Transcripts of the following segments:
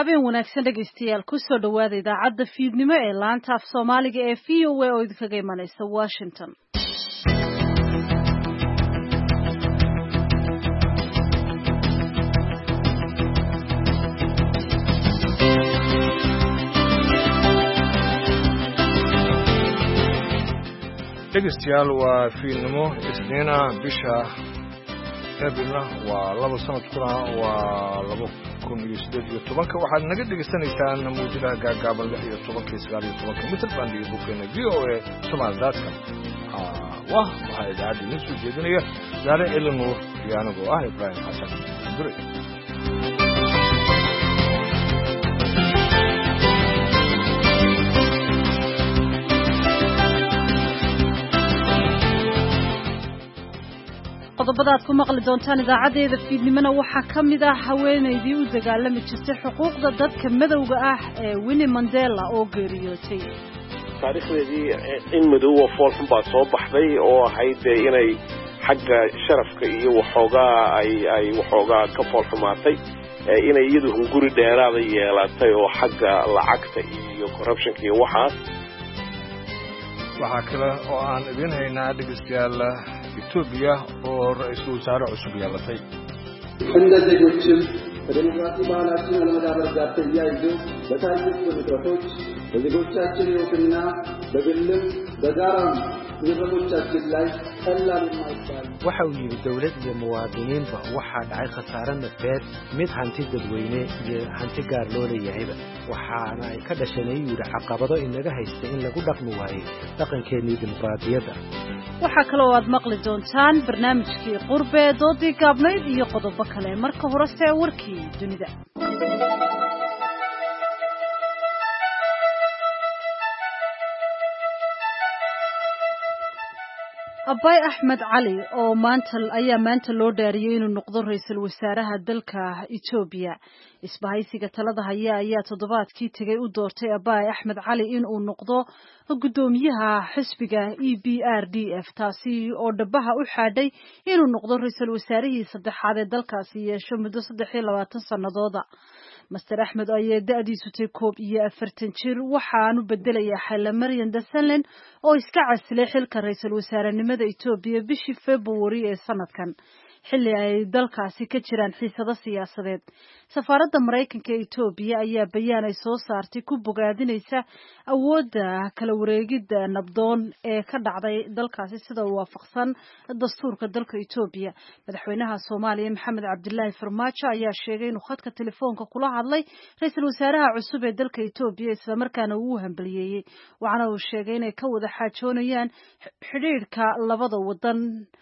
habeen wanaagsan dhegaystayaal ku soo dhawaada idaacadda fiidnimo ee laanta af Soomaaliga ee VOA oo idinkaga imanaysa Washington. dhegaystayaal waa fiidnimo Isniina bisha Abriil waa 2 sanadkuna waa 2018 waxaad naga dhageysanaysaan muujadaha gaagaaban 16 mitir band iyo boggeena VOA Soomaalidaadka waxaa idaacadda idin soo jeedinaya Daare Eleanor iyo anigoo ah Ibrahim Xasan Dure. qodobada aad ku maqli doontaan idaacadeeda fiidnimona waxaa ka mid ah haweenaydii u dagaalami jirtay xuquuqda dadka madowga ah ee Winnie Mandela oo geeriyootay. taariikhdeedii in madow oo foolxun baa soo baxday oo ahayd inay xagga sharafka iyo waxoogaa ay waxoogaa ka foolxumaatay inay iyadu hunguri dheeraada yeelatay oo xagga lacagta iyo corruptionka iyo waxaas. waxaa kale oo aan idin haynaa dhegaystayaal Ethiopia oo ra'iisul wasaare cusub yeelatay. እንደዚህ ጎችም በዲሞክራሲ ባህላችን ለመዳበር ጋር ተያይዞ በታሪክ ምክንያቶች በዜጎቻችን ሕይወትና በግልም በጋራም ንብረቶቻችን ላይ ቀላል የማይባል waxa uu yiri dawlad iyo muwaadiniinba waxa dhacay khasaare nafeed mid hanti dadweyne iyo hanti gaar loo leeyahay waxaana ay ka dhashanay yiri caqabado inaga haysta in lagu dhaqmo waayay dhaqankeennii dimuqraadiyadda. waxaa kale oo aad maqli doontaan barnaamijkii qurbe doodii gaabnayd iyo qodobo kale marka horese warkii dunida. Abay Ahmed Ali oo maanta loo dhaariyay inuu noqdo ra'iisul wasaaraha dalka Ethiopia. Isbahaysiga talada haya ayaa toddobaadkii tagay u doortay Abay Ahmed Ali inuu noqdo gudoomiyaha xisbiga EPRDF taasi oo dhabaha u xaadhay inuu noqdo ra'iisul wasaarihii saddexaad ee dalkaasi yeesho muddo 23 sanadooda. Mr. Ahmed ayaa da'diisu tahay 41 jir waxaanu bedelayaa Haile Mariam Desalegn oo iska casilay xilka ra'iisul wasaarenimada Ethiopia bishii February ee sanadkan xilli ay dalkaasi ka jiraan xiisado siyaasadeed. Safaaradda Mareykanka ee Ethiopia ayaa bayaan ay soo saartay ku bogaadinaysa awoodda kala wareegidda nabdoon ee ka dhacday dalkaasi sida waafaqsan dastuurka dalka Ethiopia. Madaxweynaha Soomaaliya Maxamed Cabdullaahi Farmaajo ayaa sheegay inuu khadka telefoonka kula hadlay ra'iisul wasaaraha cusub ee dalka Ethiopia isla markaana uu hambalyeeyay waxaana uu sheegay inay ka wada xaajoonayaan xiriirka labada wadan.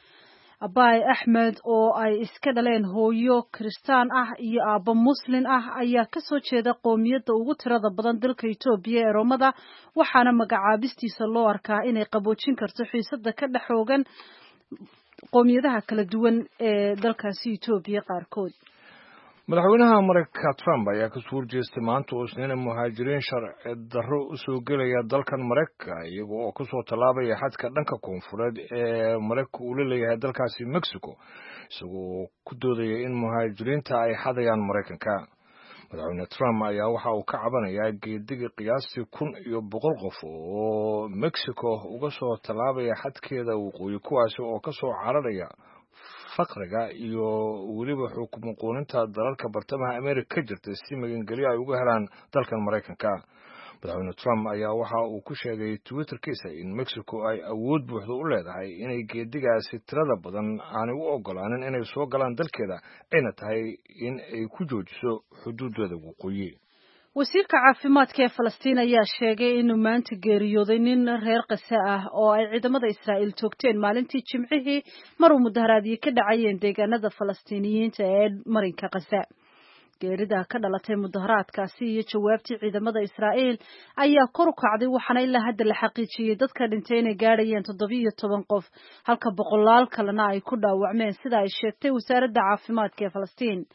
Abay Ahmed oo ay iska dhaleen hooyo Kristaan ah iyo aabbo Muslim ah ayaa ka soo jeeda qoomiyadda ugu tirada badan dalka Ethiopia ee Roomada waxaana magacaabistiisa loo arkaa inay qaboojin karto xiisada ka dhaxoogan qoomiyadaha kala duwan ee dalkaasi Ethiopia qaarkood. madaxweynaha Mareykanka Trump ayaa ka soo horjeestay maanta oo Isniina muhaajiriin sharci darro u soo gelaya dalkan Mareykanka iyagoo oo ka soo tallaabaya xadka dhanka koonfureed ee Mareykanka uu leeyahay dalkaasi Mexico isagoo ku doodaya in muhaajiriinta ay xadayaan Mareykanka. madaxweyne Trump ayaa waxa uu ka cabanayaa geediga qiyaastii 1,100 qof oo Mexico uga soo tallaabaya xadkeeda waqooyi kuwaas oo ka soo cararaya faqriga iyo waliba xukumo qooninta dalalka bartamaha Amerika ka jirta si magangelyo ay uga helaan dalkan Mareykanka. madaxweyne Trump ayaa waxa uu ku sheegay Twitterkiisa in Mexico ay awood buuxda u leedahay inay geedigaasi tirada badan aanay u ogolaanin inay soo galaan dalkeeda ayna tahay in ay ku joojiso xuduudooda waqooyi. wasiirka caafimaadka ee Falastiin ayaa sheegay inuu maanta geeriyooday nin reer Qasa ah oo ay ciidamada Israa'iil toogteen maalintii Jimcihii mar uu mudaharaadyo ka dhacayeen deegaanada Falastiiniyiinta ee marinka Qasa. geerida ka dhalatay mudaharaadkaasi iyo jawaabtii ciidamada Israa'iil ayaa kor u kacday waxaana ilaa hadda la xaqiijiyay dadka dhintay inay gaarayeen 17 qof halka boqolaal kalena ay ku dhaawacmeen sida ay sheegtay wasaaradda caafimaadka ee Falastiin.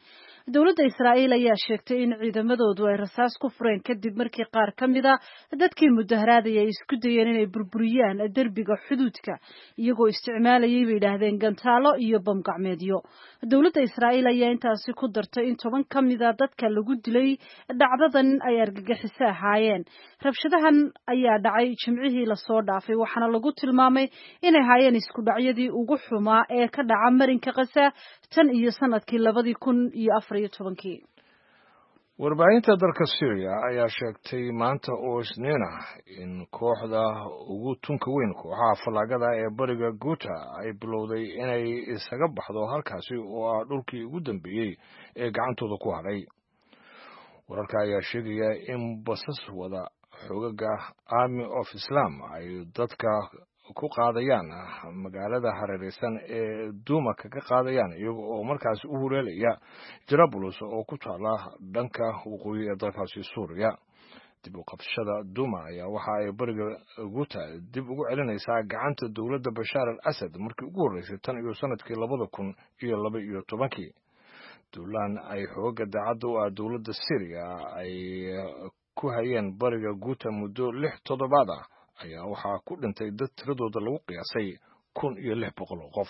dowladda Israa'iil ayaa sheegtay in ciidamadoodu ay rasaas ku fureen kadib markii qaar ka mid ah dadkii mudaharaadaya ay isku dayeen inay burburiyaan derbiga xuduudka iyagoo isticmaalayay bay yidhaahdeen gantaalo iyo bam gacmeedyo. Dowladda Israa'iil ayaa intaasi ku dartay in 10 ka mid ah dadka lagu dilay dhacdadan ay argagixiso ahaayeen. Rabshadahan ayaa dhacay Jimcihii la soo dhaafay waxaana lagu tilmaamay inay ahaayeen isku dhacyadii ugu xumaa ee ka dhaca marinka Gaza tan iyo sanadkii 2014. warbaahinta dalka Syria ayaa sheegtay maanta oo Isniin ah in kooxda ugu tunka weyn kooxaha falaagada ee bariga Ghouta ay bilowday inay isaga baxdo halkaasi oo ah dhulkii ugu dambeeyay ee gacantooda ku haray. wararka ayaa sheegaya in basas wada xogaga Army of Islam ay dadka ku qaadayaan magaalada hareeraysan ee Duma kaga qaadayaan iyaga oo markaas u hureelaya Jarablus oo ku taala dhanka waqooyi ee dalkaasi Suuriya. dib u qabshada Duma ayaa waxa ay bariga Ghouta dib ugu celinaysaa gacanta dowladda Bashar al-Assad markii ugu horeysay tan iyo sanadkii 2012. duulaan ay xooga daacadda u ah dowladda Syria ay ku hayeen bariga Ghouta muddo 6 toddobaad ah ayaa waxaa ku dhintay dad tiradooda lagu qiyaasay 1,600 qof.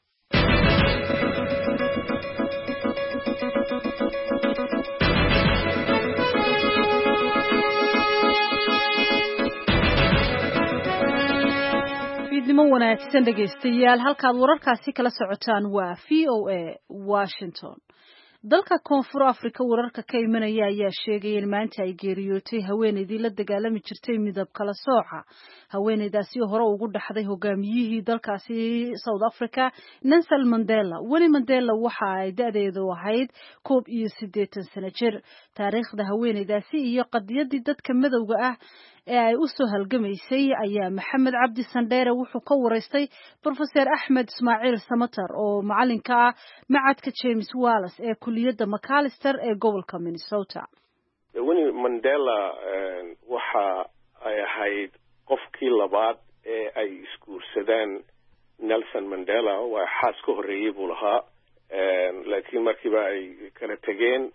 fiidnimo wanaagsan dhegaystayaal halkaad wararkaasi kala socotaan waa VOA Washington. dalka Koonfur Afrika wararka ka imanaya ayaa sheegay in maanta ay geeriyootay haweeneydii la dagaalami jirtay midab kala sooca. haweeneydaasi hore ugu dhaxday hogaamiyihii dalkaasi South Africa Nelson Mandela. Winnie Mandela waxa ay da'deedu ahayd 81 sano jir. taariikhda haweeneydaasi iyo qadiyadii dadka madowga ah ee ay u soo halgamaysay ayaa Maxamed Cabdi Sandheere wuxuu ka wareystay Professor Ahmed Ismaaciil Samatar oo macalinka ah macadka James Wallace ee kuliyadda Macalester ee gobolka Minnesota. Winnie Mandela waxa ay ahayd qofkii labaad ee ay isguursadaan Nelson Mandela waa xaas ka horeeyay buu lahaa laakiin markiiba ay kala tageen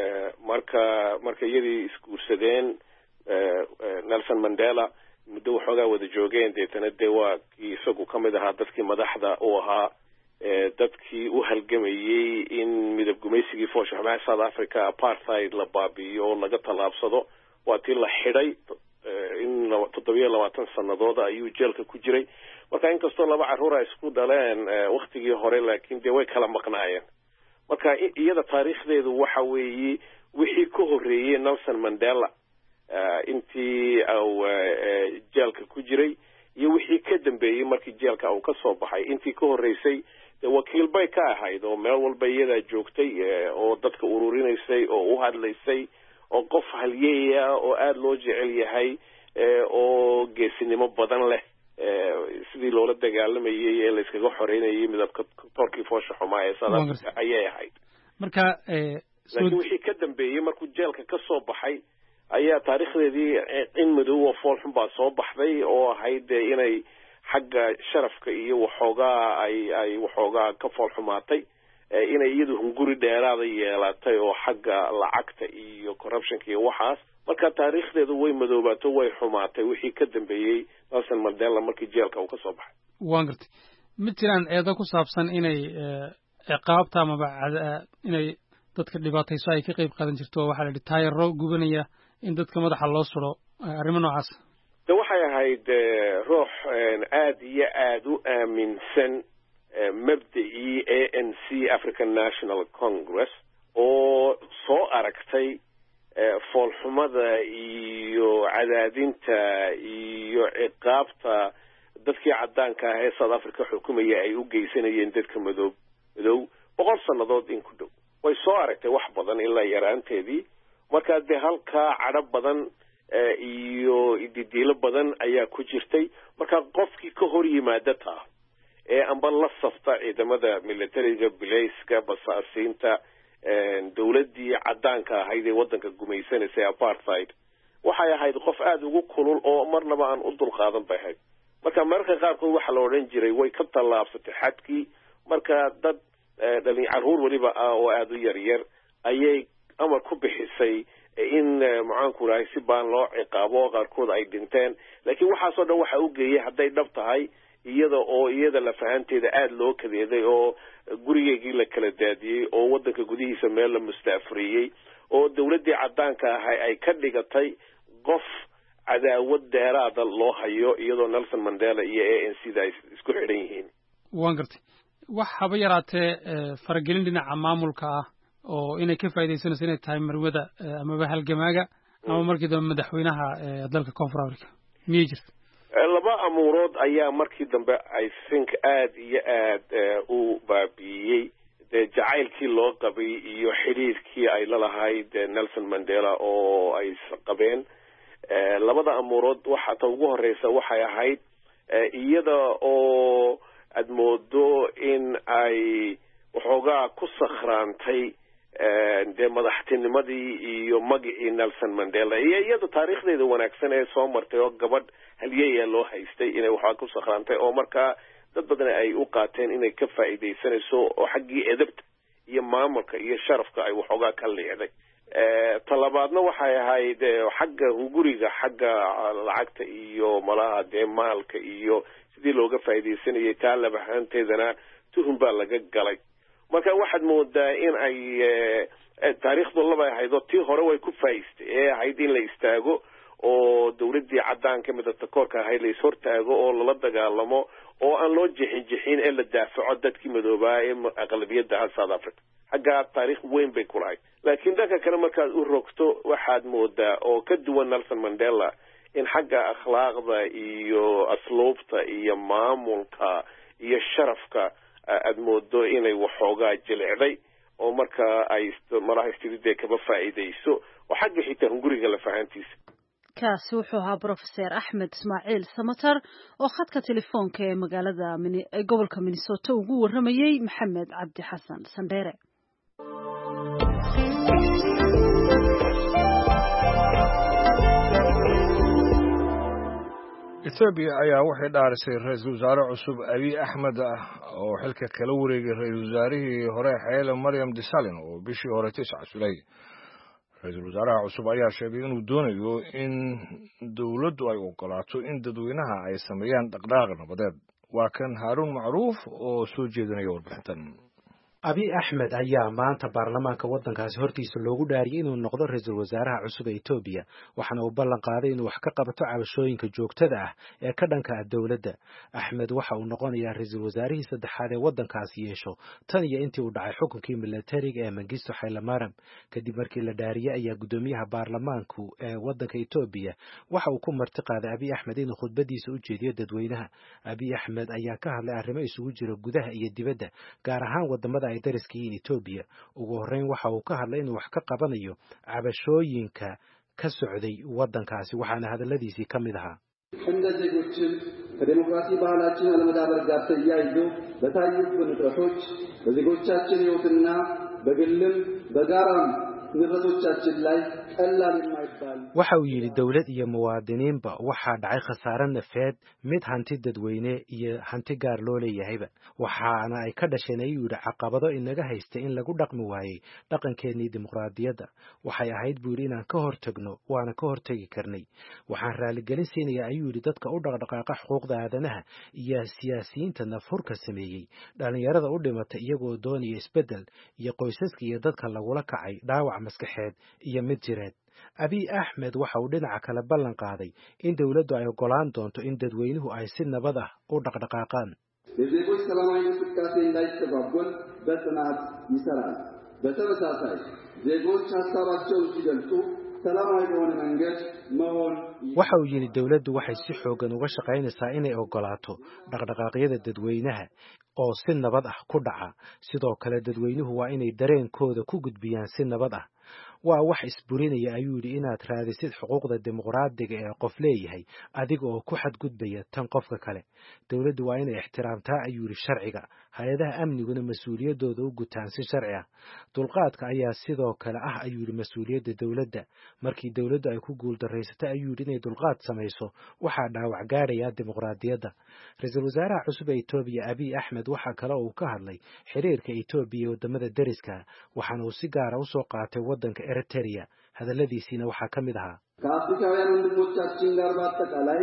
marka iyadii isguursadeen Nelson Mandela muddo waxoogaa wada joogeen deetana dee waa kii isagu ka mid ahaa dadkii madaxda u ahaa dadkii u halgamayay in midab gumaysigii foosha xumaa South Africa apartheid la baabi'iyo oo laga tallaabsado waa tii la xidhay in 27 sannadood ayuu jeelka ku jiray marka inkastoo 2 carruur ay isku dhaleen waqtigii hore laakiin dee way kala maqnaayeen marka iyada taariikhdeedu waxa weeye wixii ka horeeyay Nelson Mandela intii uu jeelka ku jiray iyo wixii ka dambeeyay markii jeelka uu ka soo baxay intii ka horeysay wakiil bay ka ahayd oo meel walba iyada joogtay oo dadka ururinaysay oo u hadlaysay oo qof halyeeya oo aad loo jecel yahay oo geesinimo badan leh sidii loola dagaalamayay ee la iskaga xoreynayay midabka torkii foosha xumaa ee South Africa ayay ahayd marka wixii ka dambeeyay markuu jeelka ka soo baxay ayaa taariikhdeedii in madow oo fool xun baa soo baxday oo ahayd inay xagga sharafka iyo waxoogaa ka fool xumaatay inay iyadu hunguri dheeraada yeelatay oo xagga lacagta iyo corruptionka iyo waxaas marka taariikhdeedu way madoobaatay way xumaatay wixii ka dambeeyay Nelson Mandela markii jeelka uu ka soo baxay. waan gartay ma jiraan eedo ku saabsan inay ciqaabta ama inay dadka dhibaatayso ay ka qayb qaadan jirto waxa la yidhi taayaro gubanaya in dadka madaxa loo suro arrimo noocaas waxay ahayd ruux aad iyo aad u aaminsan mabda'ii ANC African National Congress oo soo aragtay foolxumada iyo cadaadinta iyo ciqaabta dadkii caddaanka ah ee South Africa xukumayay ay u geysanayeen dadka madow 100 sannadood in ku dhow way soo aragtay wax badan ilaa yaraanteedii marka dee halkaa cadho badan iyo ididiilo badan ayaa ku jirtay marka qofkii ka hor yimaada taa amba la safta ciidamada militariga bilayska basaasiinta dawladdii caddaanka ahayd ee waddanka gumaysanaysay apartheid waxay ahayd qof aad ugu kulul oo marnaba aan u dulqaadan bay ahayd marka mararka qaarkood waxa la odhan jiray way ka tallaabsatay xadkii marka dad dhalin carruur weliba oo aad u yaryar ayay amar ku bixisay in maxaanku rahay si baan loo ciqaabo qaarkood ay dhinteen laakiin waxaasoo dhan waxa u geeyay hadday dhab tahay iyada lafahanteeda aada loo kadeeday oo gurigeygii la kala daadiyey oo waddanka gudihiisa meel la mustaafriyey oo dawladdii caddaanka ahay ay ka dhigatay qof cadaawad dheeraada loo hayo iyadoo Nelson Mandela iyo ANC da ay isku xidhan yihiin waan gartay wax haba yaraatee faragelin dhinaca maamulka ah oo inay ka faa'iideysanayso inay tahay marwada amaba halgamaaga ama markii dambe madaxweynaha dalka Koonfur Afrika miyay jirta laba amuurood ayaa markii dambe I think aad iyo aad u baabiyey jacaylkii loo qabay iyo xiriirkii ay la lahayd Nelson Mandela oo ay qabeen labada amuurood waxa ta ugu horeysa waxay ahayd iyada oo aad moodo in ay waxoogaa ku sakhraantay madaxtinimadii iyo magacii Nelson Mandela iyo iyada taariikhdeeda wanaagsan ee soo martay oo gabadh halyeeya loo haystay inay waxaa ku sakhraantay oo markaa dad badan ay u qaateen inay ka faa'iideysanayso oo xaggii edabta iyo maamulka iyo sharafka ay waxoogaa ka leeday talabaadna waxay ahayd xagga hunguriga xagga lacagta iyo malaha maalka iyo sidii looga faa'iideysanayay taa labahanteedana tuhun baa laga galay marka waxaad moodaa in ay taariikhdu laba ahayd oo tii hore way ku faa'iistay ee ahayd in la istaago oo dawladdii caddaanka midabta koorka ahayd la ishortaago oo lala dagaalamo oo aan loo jixin ee la daafaco dadkii madoobaa ee aqlabiyadda ah South Africa xaggaa taariikh weyn bay ku lahayd laakiin dhanka kale markaad u rogto waxaad moodaa oo ka duwan Nelson Mandela in xagga akhlaaqda iyo asluubta iyo maamulka iyo sharafka aad moodo inay waxoogaa jilicday oo marka ay malaha istiride kaba faa'iideyso oo xagga xitaa hunguriga la fahantiisa kaasi wuxuu ahaa Professor Axmed Ismaaciil Samatar oo khadka telefoonka ee magaalada gobolka Minnesota ugu waramayay Maxamed Cabdi Xasan Sandheere Ethiopia ayaa waxay dhaarisay ra'iisul wasaare cusub Abiy Ahmed oo xilka kala wareegay ra'iisul wasaarihii hore Haile Mariam Desalegn oo bishii hore tiscay ra'iisul wasaaraha cusub ayaa sheegay inuu doonayo in dawladdu ay ogolaato in dadweynaha ay sameeyaan dhaqdhaqaaq nabadeed waa kan Harun Macruuf oo soo jeedinaya warbixintan Abiy Ahmed ayaa maanta baarlamaanka waddankaasi hortiisa loogu dhaariyay inuu noqdo ra'iisul wasaaraha cusub ee Ethiopia waxaana uu ballan qaaday inuu wax ka qabato cabashooyinka joogtada ah ee ka dhanka ah dawladda Ahmed waxa uu noqonayaa ra'iisul wasaarihii saddexaad ee waddankaasi yeesho tan iyo intii uu dhacay xukunkii militariga ee Mengistu Haile Mariam kadib markii la dhaariyay ayaa gudoomiyaha baarlamaanku ee waddanka Ethiopia waxa uu ku marti qaaday Abiy Ahmed inuu khudbadiisa u jeediyo dadweynaha Abiy Ahmed ayaa ka hadlay arrimo isugu jira gudaha iyo dibadda gaar ahaan wadamada ay dariskiin Ethiopia ugu horeyn waxa uu ka hadlay inuu wax ka qabanayo cabashooyinka ka socday waddankaasi waxaana hadaladiisii kamid ahaa እንደዜጎችን ከዲሞክራሲ ባህላችን አለመዳበር ጋር ተያይዞ በታዩብን ጥረቶች በዜጎቻችን ሕይወትና በግልም በጋራም ንብረቶቻችን ላይ ቀላል የማይባል waxa uu yiri dawlad iyo muwaadiniinba waxa dhacay khasaare nafeed mid hanti dadweyne iyo hanti gaar loo leeyahayba waxaana ay ka dhasheen ayuu yiri caqabado inaga haysta in lagu dhaqmi waayay dhaqankeennii dimuqraadiyadda waxay ahayd buu yiri inaan ka hortagno waana ka hortagi karnay waxaan raaligelin siinayaa ayuu yiri dadka u dhaqdhaqaaqa xuquuqda aadanaha iyo siyaasiyiinta nafurka sameeyay dhalinyarada u dhimatay iyagoo doonaya isbedel iyo qoysaska iyo dadka lagula kacay dhaawac maskaxeed iyo mid jireed Abiy Ahmed waxa uu dhinaca kale ballan qaaday in dawladdu ay ogolaan doonto in dadweynuhu ay si nabad ah u dhaqdhaqaaqaan የዜጎች ሰላማዊ እንቅስቃሴ እንዳይስተጓጎል በጽናት ይሰራል በተመሳሳይ ዜጎች ሀሳባቸውን ሲገልጹ ሰላማዊ በሆነ መንገድ መሆን waxa uu yiri dawladdu waxay si xoogan uga shaqaynaysaa inay ogolaato dhaqdhaqaaqyada dadweynaha oo si nabad ah ku dhaca sidoo kale dadweynuhu waa inay dareenkooda ku gudbiyaan si nabad ah waa wax isburinaya ayuu yiri inaad raadisid xuquuqda dimuqraadiga ee qof leeyahay adiga oo ku xadgudbaya tan qofka kale dawladdu waa inay ixtiraamtaa ayuu yiri sharciga hay-adaha amniguna mas-uuliyaddooda u gutaan si sharci ah. dulqaadka ayaa sidoo kale ah ayuu yidhi mas-uuliyadda dowladda. markii dowladdu ay ku guuldarraysatay ayuu yidhi inay dulqaad samayso waxaa dhaawac gaadhaya dimuqraadiyadda. ra-iisul wasaaraha cusub ee Itoobiya Abiy Ahmed waxaa kale uu ka hadlay xiriirka Itoobiya iyo wadamada deriska, waxaana uu si gaara u soo qaatay waddanka Eritrea. hadalladiisiina waxaa ka mid ahaa ከአፍሪካውያን ወንድሞቻችን ጋር በአጠቃላይ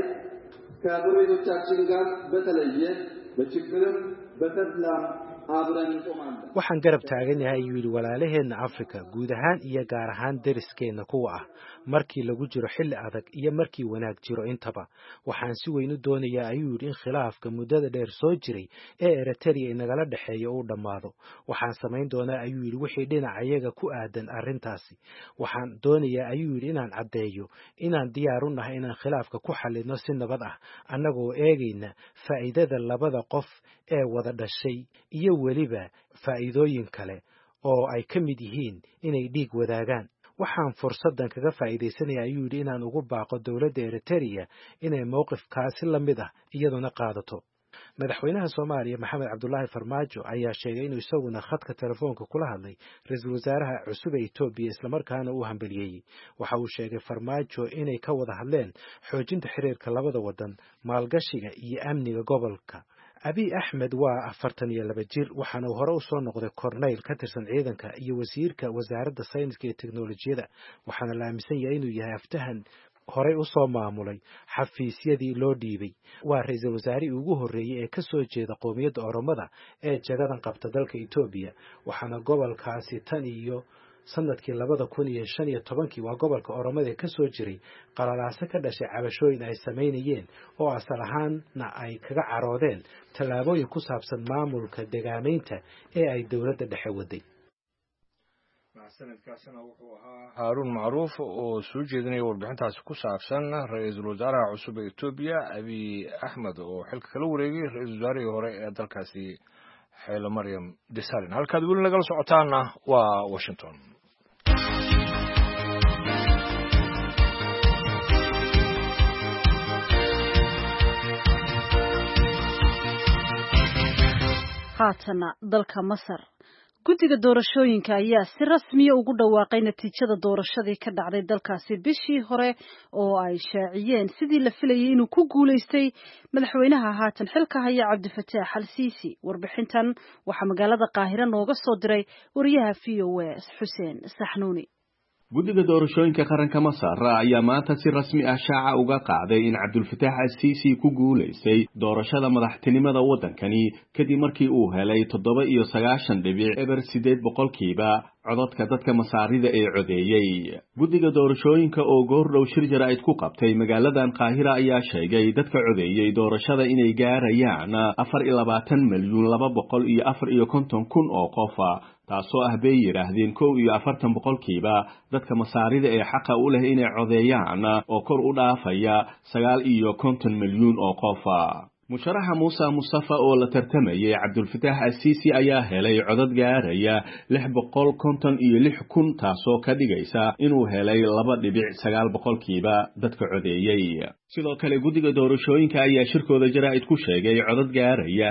ከጎረቤቶቻችን ጋር በተለየ በችግርም በተድላም አብረን እንቆማለን። waxaan garab taagan yahay ayuu yidhi walaalaheenna Afrika guud ahaan iyo gaar ahaan deriskeenna kuwa ah markii lagu jiro xilli adag iyo markii wanaag jiro intaba. waxaan si weyn u doonayaa ayuu yidhi in khilaafka muddada dheer soo jiray ee Eritrea inagala dhexeeyo uu dhammaado. waxaan samayn doonaa ayuu yidhi wixii dhinacayaga ku aadan arrintaasi. waxaan doonayaa ayuu yidhi inaan caddeeyo inaan diyaar u nahay inaan khilaafka ku xallino si nabad ah annagoo eegayna faa'iidada labada qof ee wada dhashay iyo weliba faa'iidooyin kale oo ay ka mid yihiin inay dhiig wadaagaan. waxaan fursaddan kaga faa'iidaysanayaa ayuu yidhi inaan ugu baaqo dowladda Eritrea inay mowqifkaasi la mid ah iyaduna qaadato. madaxweynaha Soomaaliya Maxamed Cabdullaahi Farmaajo ayaa sheegay inuu isaguna khadka telefoonka kula hadlay ra-iisul wasaaraha cusub ee Itoobiya islamarkaana uu hambaliyeeyey. waxa uu sheegay Farmaajo inay ka wada hadleen xoojinta xiriirka labada waddan, maalgashiga iyo amniga gobolka. Abiy Ahmed waa 42 jir, waxaana uu hore u soo noqday korneyl ka tirsan ciidanka iyo wasiirka wasaaradda sayniska iyo teknolojiyadda. waxaana la aaminsan yahay inuu yahay aftahan horey u soo maamulay xafiisyadii loo dhiibay. waa ra-iisul wasaarihii ugu horreeyey ee ka soo jeeda qowmiyadda Oromada ee jagadan qabta dalka Itoobiya. waxaana gobolkaasi tan iyo sanadkii 2015 waa gobolka Oromada ka soo jiray qalalaase ka dhashay cabashooyin ay sameynayeen oo asal ahaanna ay kaga caroodeen tallaabooyin ku saabsan maamulka deegaameynta ee ay dowladda dhexe waday. sanadkaasina wuxuu ahaa Haarun Macruuf oo soo jeedinaya warbixintaasi ku saabsan ra-iisul wasaaraha cusub ee Itoobiya Abiy Ahmed oo xilka kala wareegay ra-iisul wasaarihii hore ee dalkaasi Haile Mariam Desalegn. halkaad weli nagala socotaana waa Washington. haatana dalka Masar guddiga doorashooyinka ayaa si rasmi ah ugu dhawaaqay natiijada doorashadii ka dhacday dalkaasi bishii hore oo ay shaaciyeen sidii la filayay inuu ku guuleystay madaxweynaha haatan xilka haya Cabdifataax al-Siisi. warbixintan waxaa magaalada Qaahira nooga soo diray wariyaha VOA Xuseen Saxnuuni. guddiga doorashooyinka qaranka Masar ayaa maanta si rasmi ah shaaca uga qaaday in Cabdifataax al-Siisi ku guuleystay doorashada madaxtinimada waddankani kadib markii uu helay 97.8% codadka dadka Masaarida ee codeeyay. guddiga doorashooyinka oo goordhow shir jaraa'id ku qabtay magaaladan Qaahira ayaa sheegay dadka codeeyay doorashada inay gaarayaan 24,254,000 oo qof, taasoo ah bay yiraahdeen 41% dadka Masaarida ee xaqa u leh inay codeeyaan oo kor u dhaafaya 59 milyan oo qof. musharaxa Muuse Mustafa oo la tartamayay Cabdifataax al-Siisi ayaa helay codad gaaraya 656,000 taasoo ka dhigaysa inuu helay 2.9% dadka codeeyay. sidoo kale guddiga doorashooyinka ayaa shirkooda jaraa'id ku sheegay codad gaaraya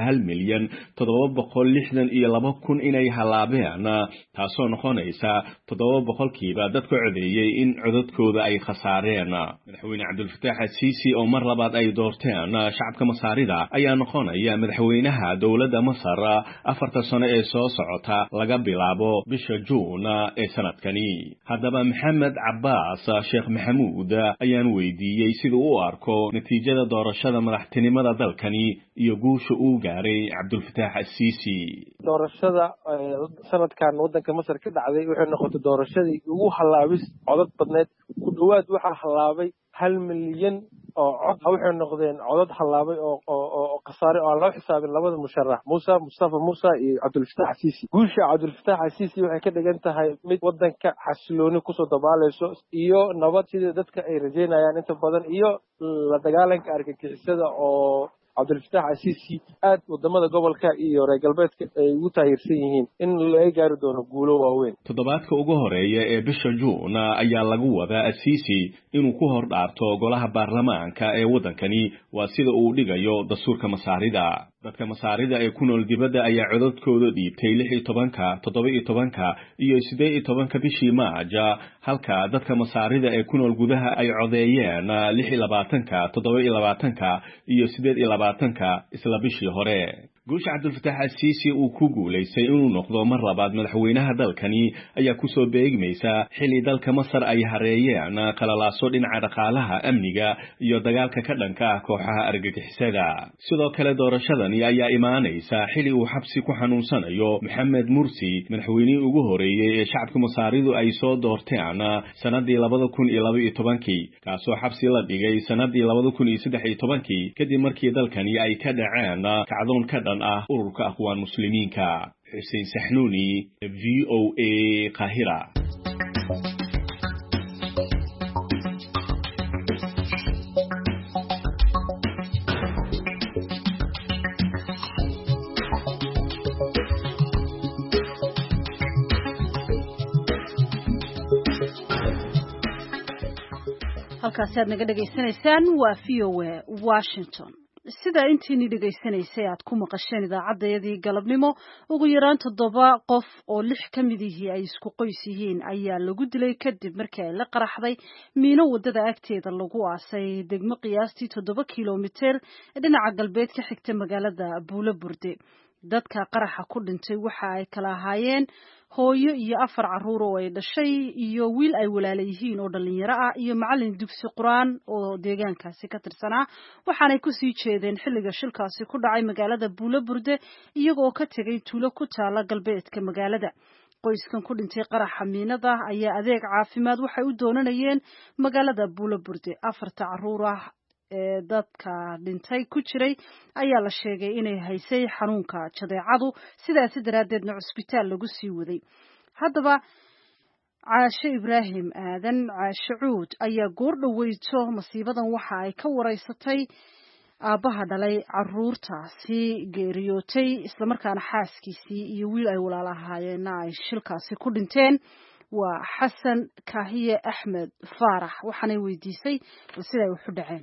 1,762,000 inay halaabeen, taasoo noqonaysa 7% dadka codeeyay in codadkooda ay khasaareen. madaxweyne Cabdifataax al-Siisi oo mar labaad ay doorteen shacabka Masaarida ayaa noqonaya madaxweynaha dowladda Masar 4 sano ee soo socota laga bilaabo bisha Juun ee sanadkani. haddaba Maxamed Cabbaas Sheekh Maxamuud ayaan weydiiyey sida uu arko natiijada doorashada madaxtinimada dalkani iyo guusha uu gaaray Cabdifataax al-Siisi. doorashada sanadkan waddanka Masar ka dhacday waxay noqotay doorashadii ugu halaabis codad badneed ku dhawaad waxa halaabay 1 milyan oo cod waxay noqdeen codad halaabay oo qasaare oo loo xisaabin labada musharax Mustafa Muuse iyo Cabdifataax al-Siisi. guusha Cabdifataax al-Siisi waxay ka dhigan tahay mid waddanka xasilooni ku soo dabaalayso iyo nabad sida dadka ay rajeynayaan inta badan iyo la dagaalanka argagixisada oo Cabdifataax al-Siisi aad wadamada gobolka iyo reer galbeedka ay ugu taageersan yihiin in laga gaari doono guulo waaweyn. toddobaadka ugu horeeya ee bisha Juun ayaa lagu wadaa al-Siisi inuu ku hor dhaarto golaha baarlamaanka ee waddankani, waa sida uu dhigayo dastuurka Masaarida. dadka masaarida ee ku nool dibadda ayaa codadkooda dhiibtay 16, 17 iyo 18 bishii Maaja, halka dadka masaarida ee ku nool gudaha ay codeeyeen 26, 17 iyo 18 isla bishii hore. guusha Cabdulfataax al-Siisi uu ku guuleystay inuu noqdo mar labaad madaxweynaha dalkani ayaa ku soo beegmaysa xilli dalka Masar ay hareeyeen qalalaaso dhinaca dhaqaalaha, amniga iyo dagaalka ka dhanka ah kooxaha argagixisada. sidoo kale doorashadani ayaa imaanaysa xilli uu xabsi ku xanuunsanayo Mohamed Mursi, madaxweynihii ugu horeeyay ee shacabka masaaridu ay soo doorteen sanadii 2012, kaasoo xabsi la dhigay sanadii 2013 kadib markii dalkani ay ka dhaceen kacdoon ka dhan ururka aqwaan muslimiinka. Xuseen Saxnuuni, VOA, Qaahira. halkaasi aad naga dhegaysanaysaan waa VOA Washington. sida intiini dhegaysanaysay aad ku maqasheen idaacaddayadii galabnimo, ugu yaraan 7 qof oo 6 ka mid yihiin ay isku qoys yihiin ayaa lagu dilay kadib markii ay la qaraxday miino wadada agteeda lagu aasay degmo qiyaastii 7 kiiloomitir dhinaca galbeed ka xigta magaalada Buulaburde. dadka qaraxa ku dhintay waxa ay kala ahaayeen hooyo iyo 4 caruur oo ay dhashay iyo wiil ay walaalo yihiin oo dhalinyaro ah iyo macallin dugsi quraan oo deegaankaasi ka tirsanaa, waxaanay ku sii jeedeen xilliga shilkaasi ku dhacay magaalada Buulaburde iyagoo ka tagay tuulo ku taala galbeedka magaalada. qoyskan ku dhintay qaraxa miinada ayaa adeeg caafimaad waxay u doonanayeen magaalada Buulaburde. 4 caruur ah ee dadka dhintay ku jiray ayaa la sheegay inay haysay xanuunka jadeecadu, sidaas daraadeedna cusbitaal lagu sii waday. haddaba Caashe Ibraahim Aadan Caashe Cuud ayaa goor dhaweyto masiibadan waxa ay ka wareysatay aabaha dhalay caruurtaasi geeriyootay isla markaana xaaskiisii iyo wiil ay walaalo ahaayeen ay shilkaasi ku dhinteen. waa Xasan Kaahiye Axmed Faarax, waxaanay weydiisay sida ay u dhaceen.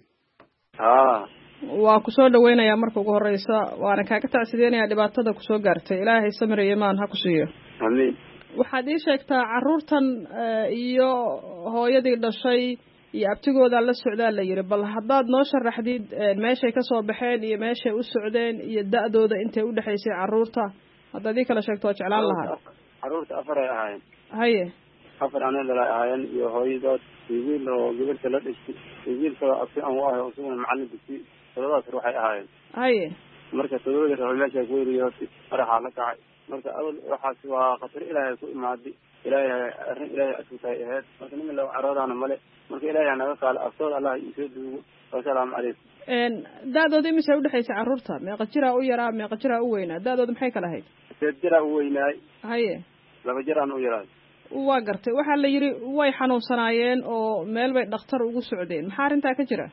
waa ku soo dhaweynayaa marka ugu horeysa, waana kaaga tacsideynaya dhibaatada ku soo gaartay. Ilaahay samir iyo imaan ha ku siiyo. amiin. waxaad ii sheegtaa caruurtan iyo hooyadii dhashay iyo abtigooda la socdaa la yiri, bal haddaad noo sharaxdid meeshay ka soo baxeen iyo meeshay u socdeen iyo da'dooda intay u dhaxaysay caruurta, haddaad ii kala sheegto waa jeclaan lahaa. caruurta 4 ay ahaayeen. haye 4 anay la ahaayeen iyo hooyadood iyo wiil oo gabarta la dhashay iyo wiilka abti aan waahay oo soo macallin dugsi labadaas ruux ay ahaayeen. haye marka todobada ruux meesha ku weeriyootay faraxa la kacay. marka awal waxaas waa khatar Ilaahay ku imaaday. Ilaahay asutay ahayd. marka nin la caroodana male. marka Ilaahay naga qaal aftood Allah isoo duugo. Assalaamu calaykum. da'dooda imise u dhaxaysay caruurta? meeqa jira u yaraa, meeqa jira u weynaa? da'dooda maxay kala ahayd? 8 jira u weynaay. haye 2 jiraan u yaraay. waa gartay. waxaa la yiri way xanuunsanaayeen oo meel bay dhakhtar ugu socdeen. maxaa arrintaa ka jira?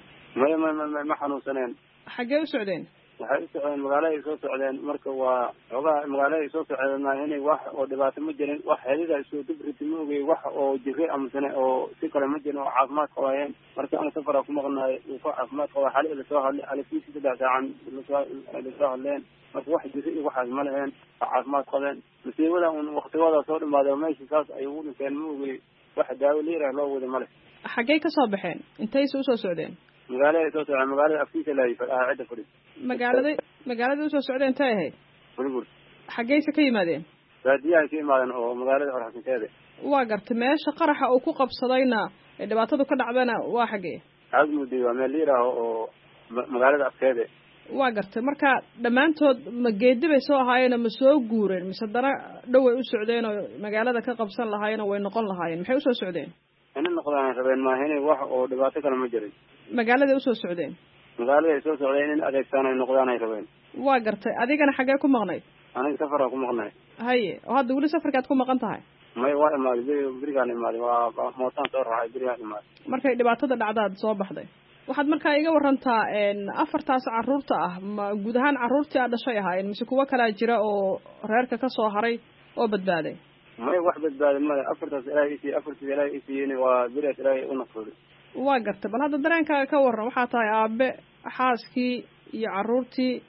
ma xanuunsaneen. xaggee u socdeen? waxay u socdeen magaalada ay soo socdeen. marka waa xogaha magaalada ay soo socdeen ma inay wax oo dhibaato ma jirin, wax xiriir ay soo dubriti ma ogay, wax oo jirri ama sane oo si kale ma jirin oo caafimaad qabayeen. marka aan safar ku maqnaay uu ka caafimaad qaba xal ila soo hadlay alifkiisa 3 saacan la soo hadleen. marka wax jirri iyo waxaas ma lahayn, caafimaad qabeen. masiibada un waqtigooda soo dhamaaday meeshii saas ay ugu dhinteen ma ogay, wax daawo leeyahay loo wada male. xaggee ka soo baxeen? intay soo socdeen? magaalada soo socdeen magaalada afkiisa la yifaa cidda fadhi. magaalada soo socdeen intay ahayd? Buulaburde. xaggeyse ka yimaadeen? baadiyaha ka yimaadeen oo magaalada horxasinteeda. waa gartay. meesha qaraxa uu ku qabsadayna ee dhibaatadu ka dhacdana waa xaggee? Caagmudi waa meel liiraha oo magaalada afkeeda. waa gartay. marka dhammaantood ma geedi bay soo ahaayeen ma soo guureen mise dana dhow ay u socdeen oo magaalada ka qabsan lahaayeen way noqon lahaayeen? maxay u soo socdeen? inay noqdaan rabeen ma ahayn wax oo dhibaato kale ma jirin. magaalada u soo socdeen? magaalada ay soo socdeen in adeegtaan ay noqdaan ay rabeen. waa gartay. adigana xaggee ku maqnayd? aniga safar ku maqnay. haye oo hadda weli safarkaad ku maqan tahay? may waa imaaday birigaan imaaday waa mootaan soo raacay birigaan imaaday. markay dhibaatada dhacdaad soo baxday, waxaad markaa iga warantaa 4taas caruurta ah ma guud ahaan caruurtii aad dhashay ahaayeen mise kuwo kalaa jira oo reerka ka soo haray oo badbaaday? may wax badbaaday male. 4taas Ilaahay isiiyeen waa birigaas Ilaahay u naqday. waa gartay. bal hadda dareenkaaga ka waran. waxaa tahay aabe, xaaskii iyo caruurtii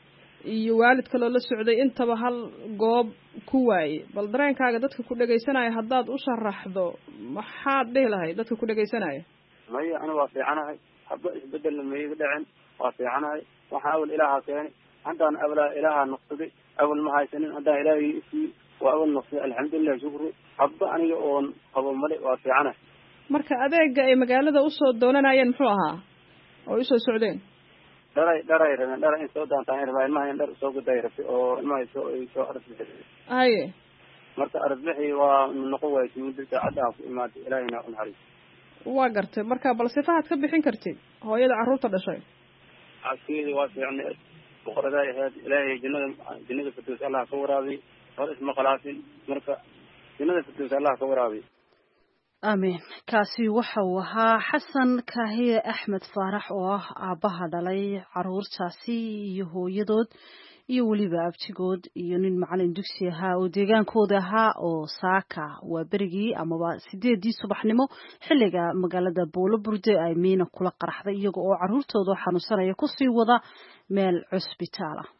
iyo waalid kaloo la socday intaba hal goob ku waayey bal dareenkaaga dadka ku dhagaysanaya haddaad u sharaxdo maxaad dhihi lahayd dadka ku dhagaysanaya maya aniga waa fiicanahay haba isbedelna maiga dhicin waa fiicanahay waxaan awal ilaaha keenay haddaan awla ilaaha noqsaday awal ma haysanin haddaan ilaahay isii waa awal noqsaday alxamdulilah shukri haba aniga oon qabo male waa fiicanahay marka adeega ay magaalada usoo doonanayeen muxuu ahaa oo usoo socdeen dharay rabeen dhara in soo daantaan rabaa ilmaha in dhar soo guday rabtay oo ilmaha soo arasbixi haye marka arasbixi waa noqon waayay muddo saacadaha ku imaaday ilaahayna u naxariis waa gartay marka bal sifahaad ka bixin kartid hooyada carruurta dhashay caskeedii waa fiicnay boqoraday ahayd ilaahay jannada firdaws allah ka waraabiy hor isma qalaasin marka jannada firdaws allah ka waraabiy amiin kaasi waxa uu ahaa xasan kaahiye axmed faarax oo ah aabbaha dhalay carruurtaasi iyo hooyadood iyo weliba abtigood iyo nin macalin dugsi ahaa oo deegaankooda ahaa oo saaka waa berigii amaba 8 subaxnimo xilliga magaalada Booloburde ay miina kula qaraxday iyaga oo carruurtooda xanuunsanaya ku sii wada meel cusbitaal ah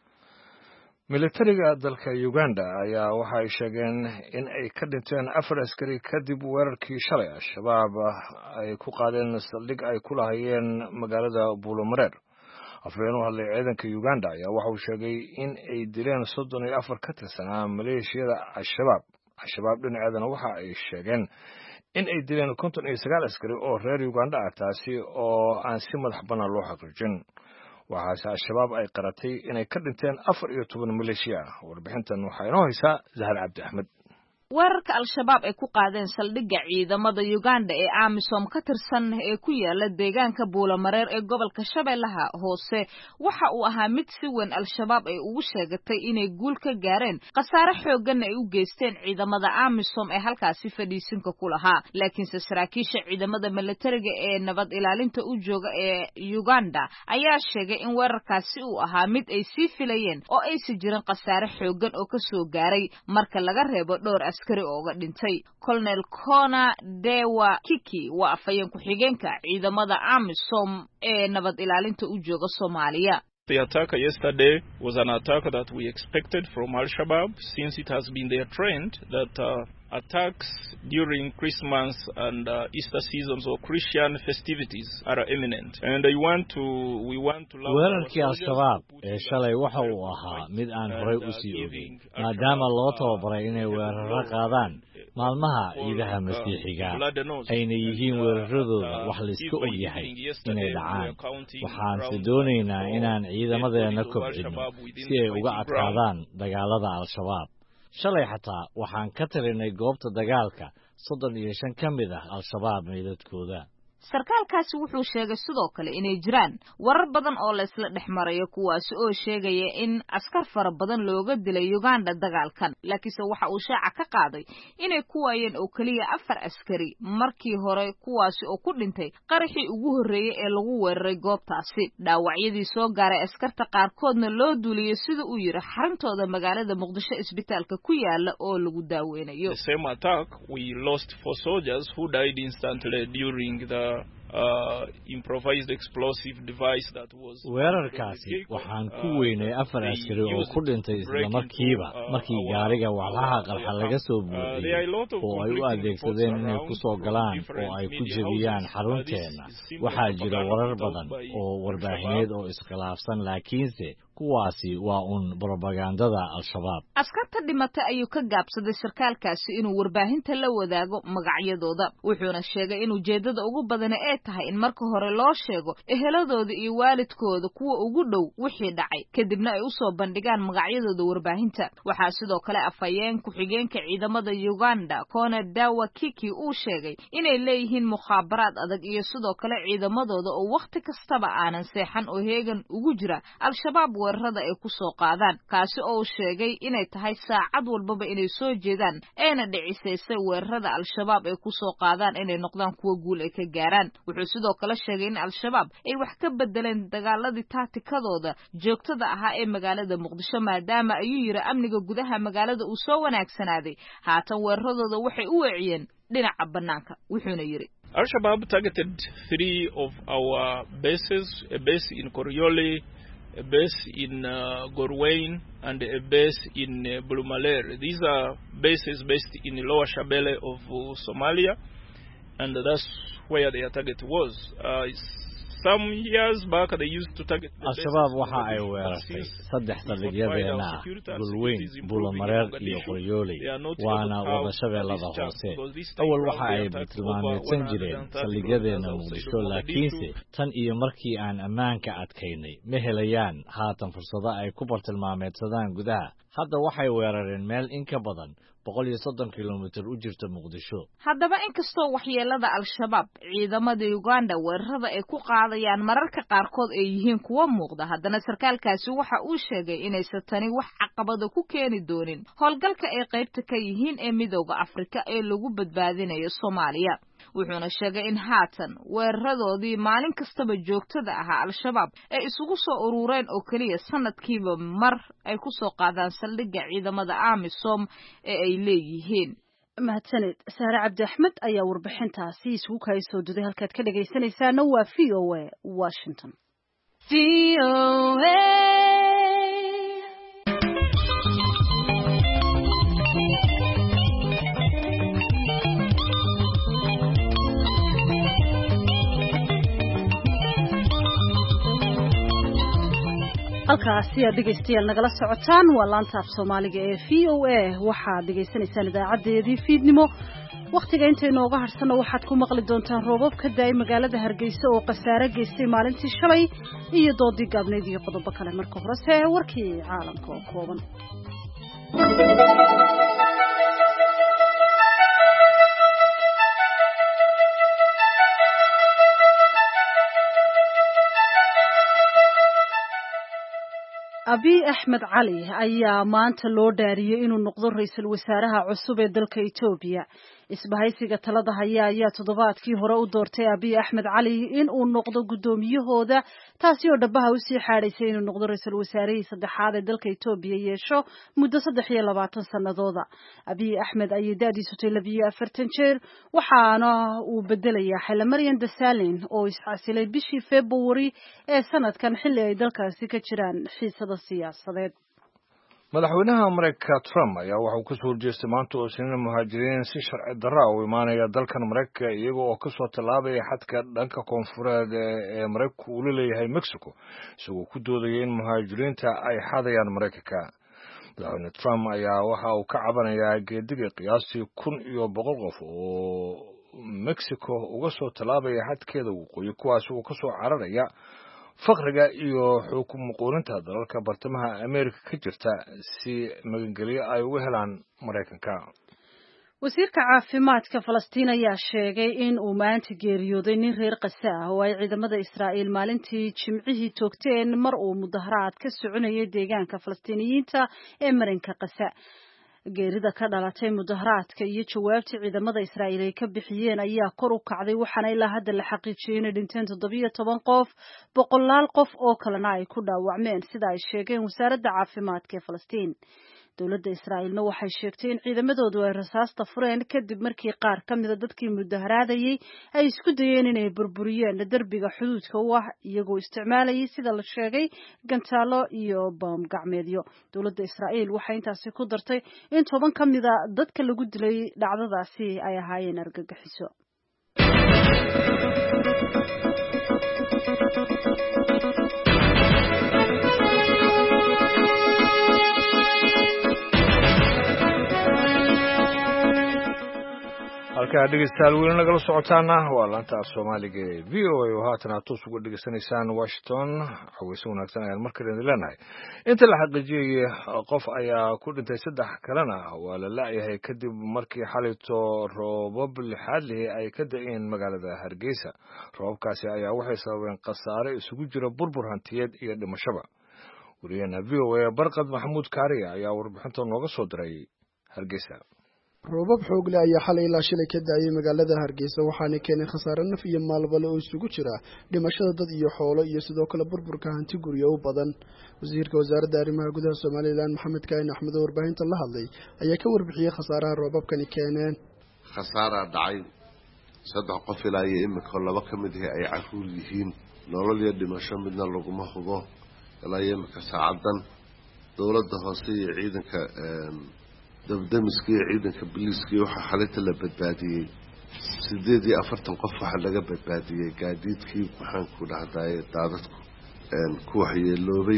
militariga dalka Uganda ayaa waxa ay sheegeen in ay ka dhinteen 4 askari kadib weerarkii shalay Al-Shabaab ay ku qaadeen saldhig ay ku lahaayeen magaalada Buulomareer afreeno hadlay ciidanka Uganda ayaa waxa uu sheegay in ay dileen 34 ka tirsanaa maleeshiyada Al-Shabaab dhinaceedana waxa ay sheegeen in ay dileen 59 askari oo reer Uganda ah taasi oo aan si madax bannaan loo xaqiijin waxaase Al-Shabaab ay qaratay inay ka dhinteen 14 maleeshiya warbixintan waxay noo haysaa Zahra Cabdi Ahmed weerarka Al-Shabaab ay ku qaadeen saldhigga ciidamada Uganda ee AMISOM ka tirsan ee ku yaala deegaanka Buulomareer ee gobolka Shabeellaha Hoose waxa uu ahaa mid si weyn Al-Shabaab ay ugu sheegatay inay guul ka gaareen khasaare xooggan ay u geysteen ciidamada AMISOM ee halkaasi fadhiisinka ku lahaa laakiin saraakiisha ciidamada militariga ee nabad ilaalinta u jooga ee Uganda ayaa sheegay in weerarkaasi uu ahaa mid ay sii filayeen oo aysan jirin khasaare xooggan oo ka soo gaaray marka laga reebo dhowr askari ooga dhintay Colonel Kona Dewa Kiki waa afayeen ku-xigeenka ciidamada AMISOM ee nabad ilaalinta u jooga Soomaaliya. The attack yesterday was an attack that we expected from Al-Shabaab since it has been their trend that attacks during Christmas and Easter seasons or Christian festivities are imminent. And we want to weerarkii Al-Shabaab ee shalay waxa uu ahaa mid aan horey u sii ogeyn maadaama loo tababaray inay weeraro qaadaan maalmaha ciidaha masiixiga ayna yihiin weeraradooda wax la iska og yahay inay dhacaan waxaan doonaynaa inaan ciidamadeena kobcino si ay uga adkaadaan dagaalada Al-Shabaab shalay xataa waxaan ka talinay goobta dagaalka 35 ka mid ah Al-Shabaab meedadkooda sarkaalkaasi wuxuu sheegay sidoo kale inay jiraan warar badan oo la isla dhexmarayo kuwaas oo sheegaya in askar fara badan looga dilay Uganda dagaalkan laakiinse waxa uu shaaca ka qaaday inay ku waayeen oo kaliya 4 askari markii hore kuwaas oo ku dhintay qaraxii ugu horeeyay ee lagu weeraray goobtaasi dhaawacyadii soo gaaray askarta qaarkoodna loo duuliyay sida uu yiri xarintooda magaalada Muqdisho isbitaalka ku yaala oo lagu daaweynayo the same attack we lost 4 soldiers who died instantly during the improvised explosive device that was weerarkaasi waxaan ku weynay 4 askari oo ku dhintay isla markiiba markii gaariga walxaha qarxa laga soo buuxiyay oo ay u adeegsadeen inay ku soo galaan oo ay ku jabiyaan xarunteena waxaa jira warar badan oo warbaahineed oo iskhilaafsan laakiinse kuwaasi waa propagandada Al-Shabaab askarta dhimatay ayuu ka gaabsaday sarkaalkaasi inuu warbaahinta la wadaago magacyadooda wuxuuna sheegay in ujeedada ugu badan ay tahay in marka hore loo sheego eheladooda iyo waalidkooda kuwa ugu dhow wixii dhacay kadibna ay u soo bandhigaan magacyadooda warbaahinta waxaa sidoo kale afayeen ku-xigeenka ciidamada Uganda Kona Dewa Kiki uu sheegay inay leeyihiin mukhaabaraad adag iyo sidoo kale ciidamadooda oo waqti kastaba aanan seexan oo heegan ugu jira Al-Shabaab weerarada ay ku soo qaadaan kaasi oo sheegay inay tahay saacad walbaba inay soo jeedaan ayna dhicisaysay weerarada Al-Shabaab ay ku soo qaadaan inay noqdaan kuwa guul ay ka gaaraan wuxuu sidoo kale sheegay in Al-Shabaab ay wax ka bedeleen dagaaladii tacticadooda joogtada ahaa ee magaalada Muqdisho maadaama ayuu yiri amniga gudaha magaalada uu soo wanaagsanaaday haatan weeraradooda waxay u weeciyeen dhinaca banaanka wuxuuna yiri Al-Shabaab targeted 3 of our bases a base in Koryole a base in Gorwein, and a base in Bulumaler. These are bases based in the lower Shabelle of Somalia, and that's where their target was. Some years back they used to target the Al-Shabaab waxa ay weerartay saddex saldhigyadeena Gulweyn, Bulumareer iyo Qoryooley waana wada shabeellada hoose. Awal waxa ay tilmaamaysan jireen saldhigyadeena Muqdisho, laakiinse tan iyo markii aan ammaanka adkaynay ma helayaan haatan fursado ay ku bartilmaameedsadaan gudaha. Hadda waxay weerareen meel in ka badan 130 kilomitir u jirta Muqdisho. Haddaba inkastoo waxyeelada Al-Shabaab ciidamada Uganda weerarada ay ku qaadayaan mararka qaarkood ay yihiin kuwa muuqda, haddana sarkaalkaasi waxa uu sheegay inaysan tani wax caqabado ku keeni doonin howlgalka ay qaybta ka yihiin ee Midowga Afrika ee lagu badbaadinayo Soomaaliya. wuxuuna sheegay in haatan weeraradoodii maalin kastaba joogtada ahaa Al-Shabaab ay isugu soo urureen oo kaliya sanadkiiba mar ay ku soo qaadaan saldhigga ciidamada AMISOM ee ay leeyihiin. mahadsanid Saare Cabdi Axmed ayaa warbixintaasi isugu kay soo duday halkaad ka dhageysanaysaana waa VOA Washington. VOA halkaasi aad dhegeystayaal nagala socotaan waa laanta af Soomaaliga ee VOA waxaad dhegeysaneysaan idaacadeedii fiidnimo waqtiga inta inooga harsana waxaad ku maqli doontaan roobab ka daay magaalada Hargeysa oo qasaare geystay maalintii shalay iyo doodii gaabneed iyo qodobo kale marka horese warkii caalamka oo kooban. Abiy Ahmed Ali ayaa maanta loo dhaariyay inuu noqdo ra'iisul wasaaraha cusub ee dalka Itoobiya. Isbahaysiga talada haya ayaa toddobaadkii hore u doortay Abiy Ahmed Ali in uu noqdo gudoomiyahooda, taasi oo dhabaha u sii xaadhaysay inuu noqdo ra'iisul wasaarihii saddexaad ee dalka Itoobiya yeesho muddo 23 sanadooda. Abiy Ahmed ayaa da'diisu 42 jeer waxaana uu bedelayaa Hailemariam Desalegn oo isxasilay bishii February ee sanadkan xilli ay dalkaasi ka jiraan xiisado siyaasadeed. madaxweynaha Mareykanka Trump ayaa waxa uu ka soo horjeestay maanta oo sinna muhaajiriin si sharci darro ah u imaanaya dalkan Mareykanka iyaga oo ka soo tallaabaya xadka dhanka koonfureed ee Mareykanku uu leeyahay Mexico, isagoo ku doodaya in muhaajiriinta ay xadayaan Mareykanka. madaxweyne Trump ayaa waxa uu ka cabanayaa geediga qiyaastii 1,100 qof oo Mexico uga soo tallaabaya xadkeeda waqooyi, kuwaas oo ka soo cararaya faqriga iyo xukuum muqooninta dalalka bartamaha Ameerika ka jirta si magangeliyo ay uga helaan Mareykanka. wasiirka caafimaadka Falastiin ayaa sheegay in uu maanta geeriyooday nin reer Qasa ah oo ay ciidamada Israa'iil maalintii Jimcihii toogteen mar uu mudaharaad ka soconayay deegaanka Falastiiniyiinta ee marinka Qasa. geerida ka dhalatay mudaharaadka iyo jawaabtii ciidamada Israa'iil ay ka bixiyeen ayaa kor u kacday, waxaana ilaa hadda la xaqiijiyay in dhinteen 17 qof, 100 qof oo kalena ay ku dhaawacmeen sida ay sheegeen wasaaradda caafimaadka ee Falastiin. dowladda Israa'iilna waxay sheegtay in ciidamadoodu ay rasaasta fureen kadib markii qaar ka mid ah dadkii mudaharaadayay ay isku dayeen inay burburiyeen darbiga xuduudka u ah iyagoo isticmaalayay sida la sheegay gantaalo iyo bom gacmeedyo. dowladda Israa'iil waxay intaasi ku dartay in 10 ka mid ah dadka lagu dilay dhacdadaasi ay ahaayeen argagixiso. halkaa dhegeystayaal weli nagala socotaana waa laanta Soomaaliga ee VOA oo haatan aad toos uga dhegeysanaysaan Washington. Xaweyso wanaagsan ayaan markale idin leenahay. inta la xaqiijiyay qof ayaa ku dhintay 3 kalena waa la laayahay kadib markii xalito roobab lixaad leh ay ka da'een magaalada Hargeysa. roobabkaasi ayaa waxay sababeen khasaare isugu jira burbur hantiyeed iyo dhimashaba. wariyana VOA Barqad Maxamuud Kaariya ayaa warbixinta nooga soo diray Hargeysa. roobab xoog leh ayaa xalay ilaa shilay ka daayay magaalada Hargeysa, waxaana keenay khasaare naf iyo maalba oo isugu jira dhimashada dad iyo xoolo iyo sidoo kale burburka hanti guryo u badan. wasiirka wasaaradda arrimaha gudaha Soomaaliland Maxamed Kaahin Axmed oo warbaahinta la hadlay ayaa ka warbixiyay khasaaraha roobabkani keeneen. khasaara dhacay 3 qof ilaa iyo imika 2 ka mid ah ay caruur yihiin, nolol iyo dhimasho midna laguma hubo. ilaa imika saacadan dowladda hoose iyo ciidanka dabdamiska iyo ciidanka biliiska waxaa xalinta la badbaadiyey 48 qof waxaa laga badbaadiyey gaadiidkii maxaan ku dhahdaye daadadku ku waxyeeloobay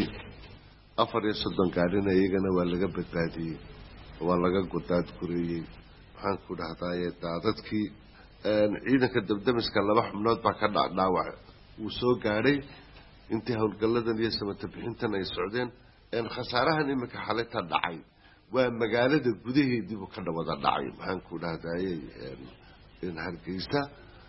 34 gaarina iyagana waa laga badbaadiyey waa laga godaad gureeyey maxaan ku dhahdaye daadadkii ciidanka dabdamiska 2 xubnood baa ka dhaawac uu soo gaadhay intii howlgalladan iyo samata bixintan ay socdeen khasaarahan imika xalinta dhacay waa magaalada gudaheedii buu ka wada dhacay maxaan ku dhahdaye hargeysa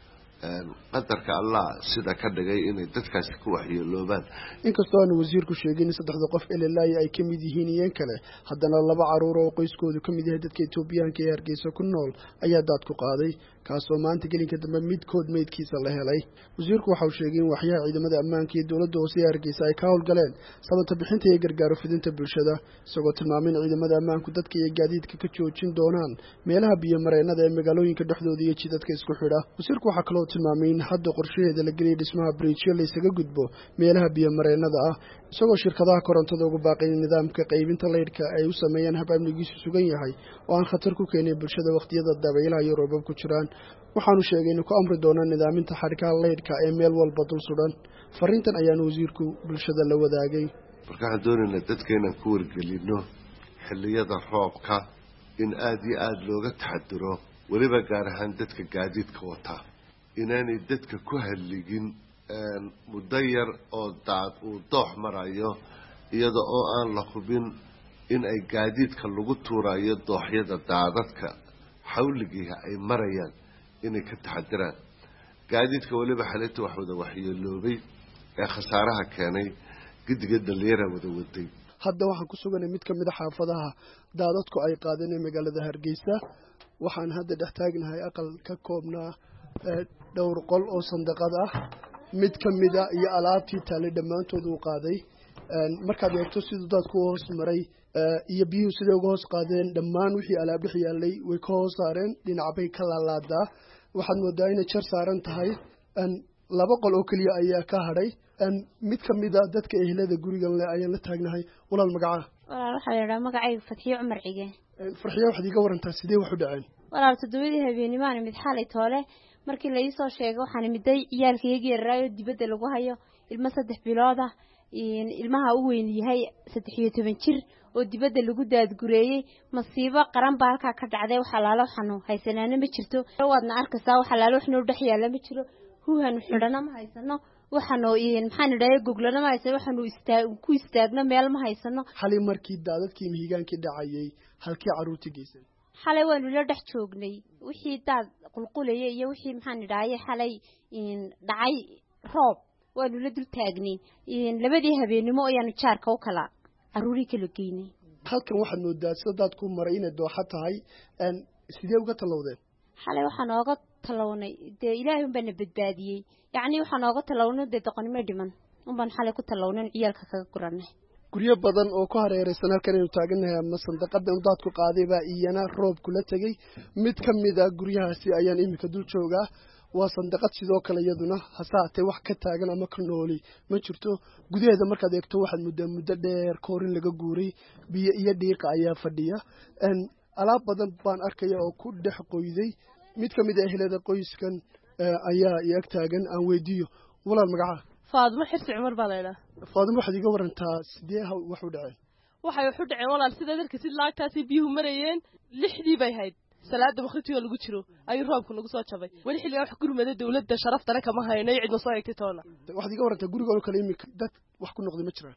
qadarka allah sida ka dhigay inay dadkaasi ku waxyeeloobaan inkastoo aan wasiirku sheegin 3 qof ilaa ay ka mid yihiin iyeen kale haddana 2 caruur oo qoyskoodu ka mid yahay dadka Itoobiyaanka ee Hargeysa ku nool ayaa daad ku qaaday kaasoo maanta gelinka dambe midkood meydkiisa la helay wasiirku waxa uu sheegay in waxyaha ciidamada ammaanka iyo dawladda hoose ee Hargeysa ay ka howlgaleen sababta bixinta iyo gargaar fidinta bulshada isagoo tilmaamay in ciidamada ammaanku dadka iyo gaadiidka ka joojin doonaan meelaha biyo mareennada ee magaalooyinka dhexdooda iyo jidadka isku xidha wasiirku waxa kale oo tilmaamay in hadda qorshaheeda la geliyay dhismaha bridge la isaga gudbo meelaha biyo mareennada ah isagoo shirkadaha korontada ugu baaqay nidaamka qaybinta leydhka ay u sameeyaan hab amnigiisu sugan yahay oo aan khatar ku keenin bulshada waqtiyada dabaylaha iyo roobab ku jiraan waxaanu sheegay inuu ku amri doono nidaaminta xadhkaha leydhka ee meel walba dul sudan fariintan ayaanu wasiirku bulshada la wadaagay marka waxaan doonaynaa dadkeenan ku wargelino xilliyada roobka in aad iyo aad looga taxadiro weliba gaar ahaan dadka gaadiidka wata inaanay dadka ku hadligin muddo yar oo daad uu doox marayo iyada oo aan la hubin in ay gaadiidka lagu tuurayo dooxyada daadadka xawligiiha ay marayaan inay ka taxadiraan gaadiidka weliba xalinta wax wada waxyeeloobay ee khasaaraha keenay gidiga dhalinyara wada waday hadda waxaan ku suganay mid ka mid ah xaafadaha daadadku ay qaadeen ee magaalada Hargeysa waxaan hadda dhex taagnahay aqal ka koobnaa dhowr qol oo sandaqad ah mid ka mid ah iyo alaabtii taale dhammaantood uu qaaday markaad eegto siduu dadku hoos maray iyo biyuhu siday uga hoos qaadeen dhammaan wixii alaab dhex yaalay way ka hoos saareen dhinac bay ka laalaadaa waxaad moodaa inay jar saaran tahay 2 qol oo keliya ayaa ka hadhay mid ka mid ah dadka ehelada gurigan le ayaan la taagnahay walaal magaca walaal waxaa la yidhaha magacayga Fathiyo Cumar Cige farxiyo waxaad iga warantaa sidee wax u dhaceen walaal 7 habeenimo mid xalay toole markii la ii soo sheegay waxaan miday ciyaalkayga yaraayo dibadda lagu hayo ilmo 3 bilood ah ilmaha u weyn yahay 13 jir oo dibadda lagu daadgureeyay masiibo qaran baa halka ka dhacday waxa laalo xanu haysanaana ma jirto waadna arkaysaa waxa laalo wax noo dhex yaala ma jiro huhan xidhana ma haysano waxaanu maxaan idhahay googlana ma haysano waxaanu ku istaagno meel ma haysano xalay markii daadadkii miigaankii dhacayay halkii caruurtii geysay xalay waanu la dhex joognay wixii daad qulqulayay iyo wixii maxaan idhahay xalay dhacay roob waanu la dul taagnay labadii habeenimo ayaanu jaarka u kala caruurii kala geynay halkan waxaad moodaa sida daadku maray inay dooxa tahay sidee uga talowdeen xalay waxaan ooga talawnay dee ilaahay un bana badbaadiyey yacni waxaan ooga talawnay dee doqonimo dhiman unbaan xalay ku talawnay ciyaalka kaga guranay guryo badan oo ku hareeraysan halkan aynu taaganahay ama sandaqadan daadku qaaday baa iyana roob kula tegay mid ka mid ah guryahaasi ayaan imika dul joogaa waa sandaqad sidoo kale iyaduna hasaatee wax ka taagan ama ka nooli ma jirto gudaheeda markaad eegto waxaad muddo dheer koorin laga guuray biyo iyo dhiiqa ayaa fadhiya alaab badan baan arkaya oo ku dhex qoyday mid ka mid ah ehelada qoyskan ayaa ag taagan aan weydiiyo walaal magaca Faadimo Xirsi Cumar baa leeyahay Faadimo waxaad iga warantaa sidee wax u dhacay waxay wax u dhaceen walaal sida dadka si laagtaasi biyuhu marayeen 6dii bay hayd salaada waqtiga lagu jiro ay roobku nagu soo jabay wali xilliga wax gurmada dawladda sharaftana kama haynay cid ma soo eegtay toona waxaad iga warantaa guriga oo kale imika dad wax ku noqday ma jiraan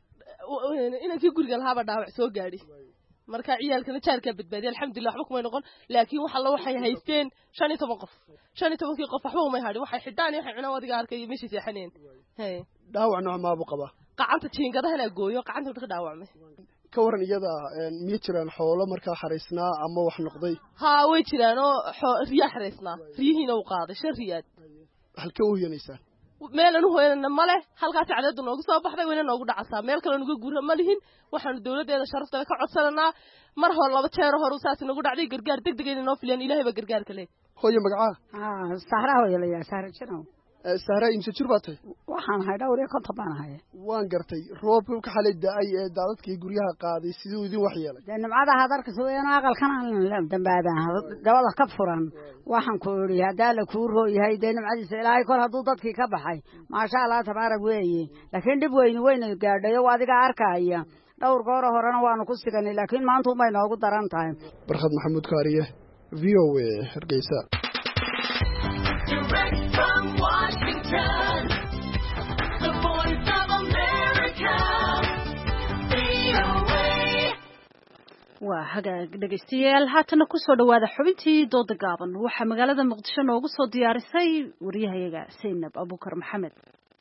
inankii guriga lahaaba dhaawac soo gaadhi marka ciyaalkana jaarka badbaadiyay alxamdulillah waxba kuma noqon laakiin waxa la waxay haysteen 15 qof 15 qof waxba uma haadin waxay xidaan waxay cunaan wadiga arkay meeshii seexaneen dhaawac nooc ma buu qabaa gacanta jiingadaha la gooyo gacanta ka dhaawacmay ka waran iyada miya jiraan xoolo markaa xariisnaa ama wax noqday haa way jiraan oo riyaa xariisnaa riyihiina uu qaaday 5 riyaad halka uu yeelaysaa meel aanu hooyana male halkaas cadaadu noogu soo baxday wayna noogu dhacaysaa meel kale nagu guura ma lihin waxaanu dawladeeda sharafta ka codsananaa mar hore 2 jeer hore saas nagu dhacday gargaar degdeg ah inoo filan ilaahay ba gargaar kale hooyo magaca Sahra hooyo la yaa Sahra jiro Sahra imse jir baatay waxaan ahay dhowr iyo konton baan ahay waan gartay roobka ka xalay da'ay ee daadadkii guryaha qaaday siduu idin waxyeelay dee nimcada hadarka soo aqalkan aan dambaabaan dabada ka furan waxaan ku iri hadaa la ku rooyahay dee nimcadiisa ilaahay kor hadduu dadkii ka baxay maasha Allah tabaarak weeye laakiin dib weyn gaadhay oo adiga arkaya dhowr goor horena waanu ku siganay laakiin maanta uma inoogu daran tahay barxad maxamuud kaariye VOA Hargeysa waa hagaag dhegaystayaal haatana ku soo dhawaada xubintii dooda gaaban waxaa magaalada muqdisho noogu soo diyaarisay wariyahayaga Zainab Abuukar Maxamed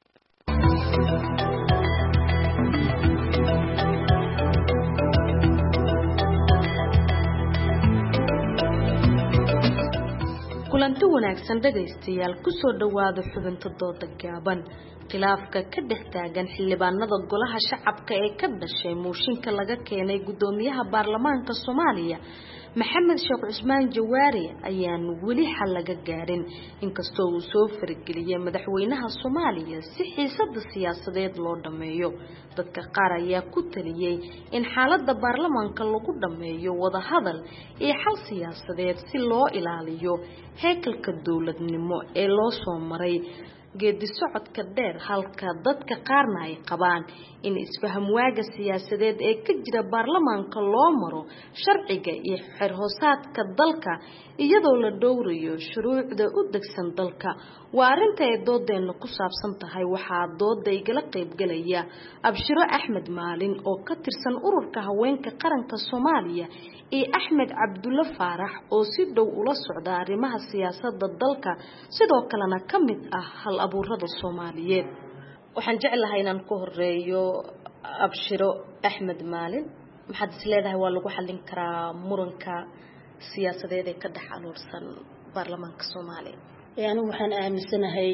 kulanti wanaagsan dhagaystayaal ku soo dhawaada xubinta dooda gaaban khilaafka ka dhex taagan xildhibaanada golaha shacabka ee ka dhashay mooshinka laga keenay gudoomiyaha baarlamaanka Soomaaliya Maxamed Sheekh Cusmaan Jawaari ayaan weli xal laga gaarin inkastoo uu soo fargeliyay madaxweynaha Soomaaliya si xiisada siyaasadeed loo dhameeyo dadka qaar ayaa ku taliyay in xaaladda baarlamaanka lagu dhameeyo wada hadal iyo xal siyaasadeed si loo ilaaliyo heekalka dawladnimo ee loo soo maray geedi socodka dheer halka dadka qaarna ay qabaan in isfaham waaga siyaasadeed ee ka jira baarlamaanka loo maro sharciga iyo xeer hoosaadka dalka iyadoo la dhowrayo shuruucda u degsan dalka waa arinta ay doodeena ku saabsan tahay waxaa dooda igala qayb galaya Abshiro Axmed Maalin oo ka tirsan ururka haweenka qaranka Soomaaliya iyo Axmed Cabdulla Faarax oo si dhow ula socda arrimaha siyaasadda dalka sidoo kalena ka mid ah hal abuurada Soomaaliyeed waxaan jeclahay inaan ku horeeyo Abshiro Axmed Maalin maxaad isleedahay waa lagu xallin karaa muranka siyaasadeed ee ka dhex aluursan baarlamaanka Soomaaliya yani waxaan aaminsanahay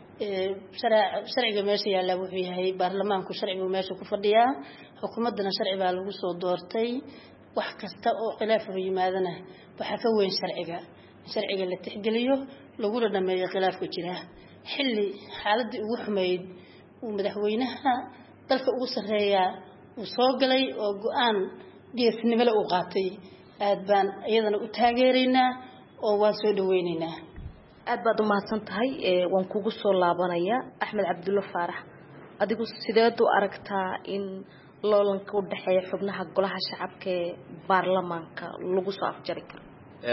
sharciga meesha yaala wuxuu yahay baarlamaanku sharcigu meesha ku fadhiyaa xukuumadana sharci baa lagu soo doortay wax kasta oo khilaaf yimaadana waxa ka weyn sharciga la tixgeliyo lagu dhameeyo khilaafka jira xilli xaaladii ugu xumeyd uu madaxweynaha dalka ugu sareeyaa uu soo galay oo go'aan geesnimo leh uu qaatay aad baan iyadana u taageeraynaa oo waan soo dhaweynaynaa aad baad u mahadsan tahay waan kugu soo laabanaya Axmed Cabdulla Faarax adigu sideed u aragtaa in loolanka u dhaxeeyo xubnaha golaha shacabka ee baarlamaanka lagu soo afjari karo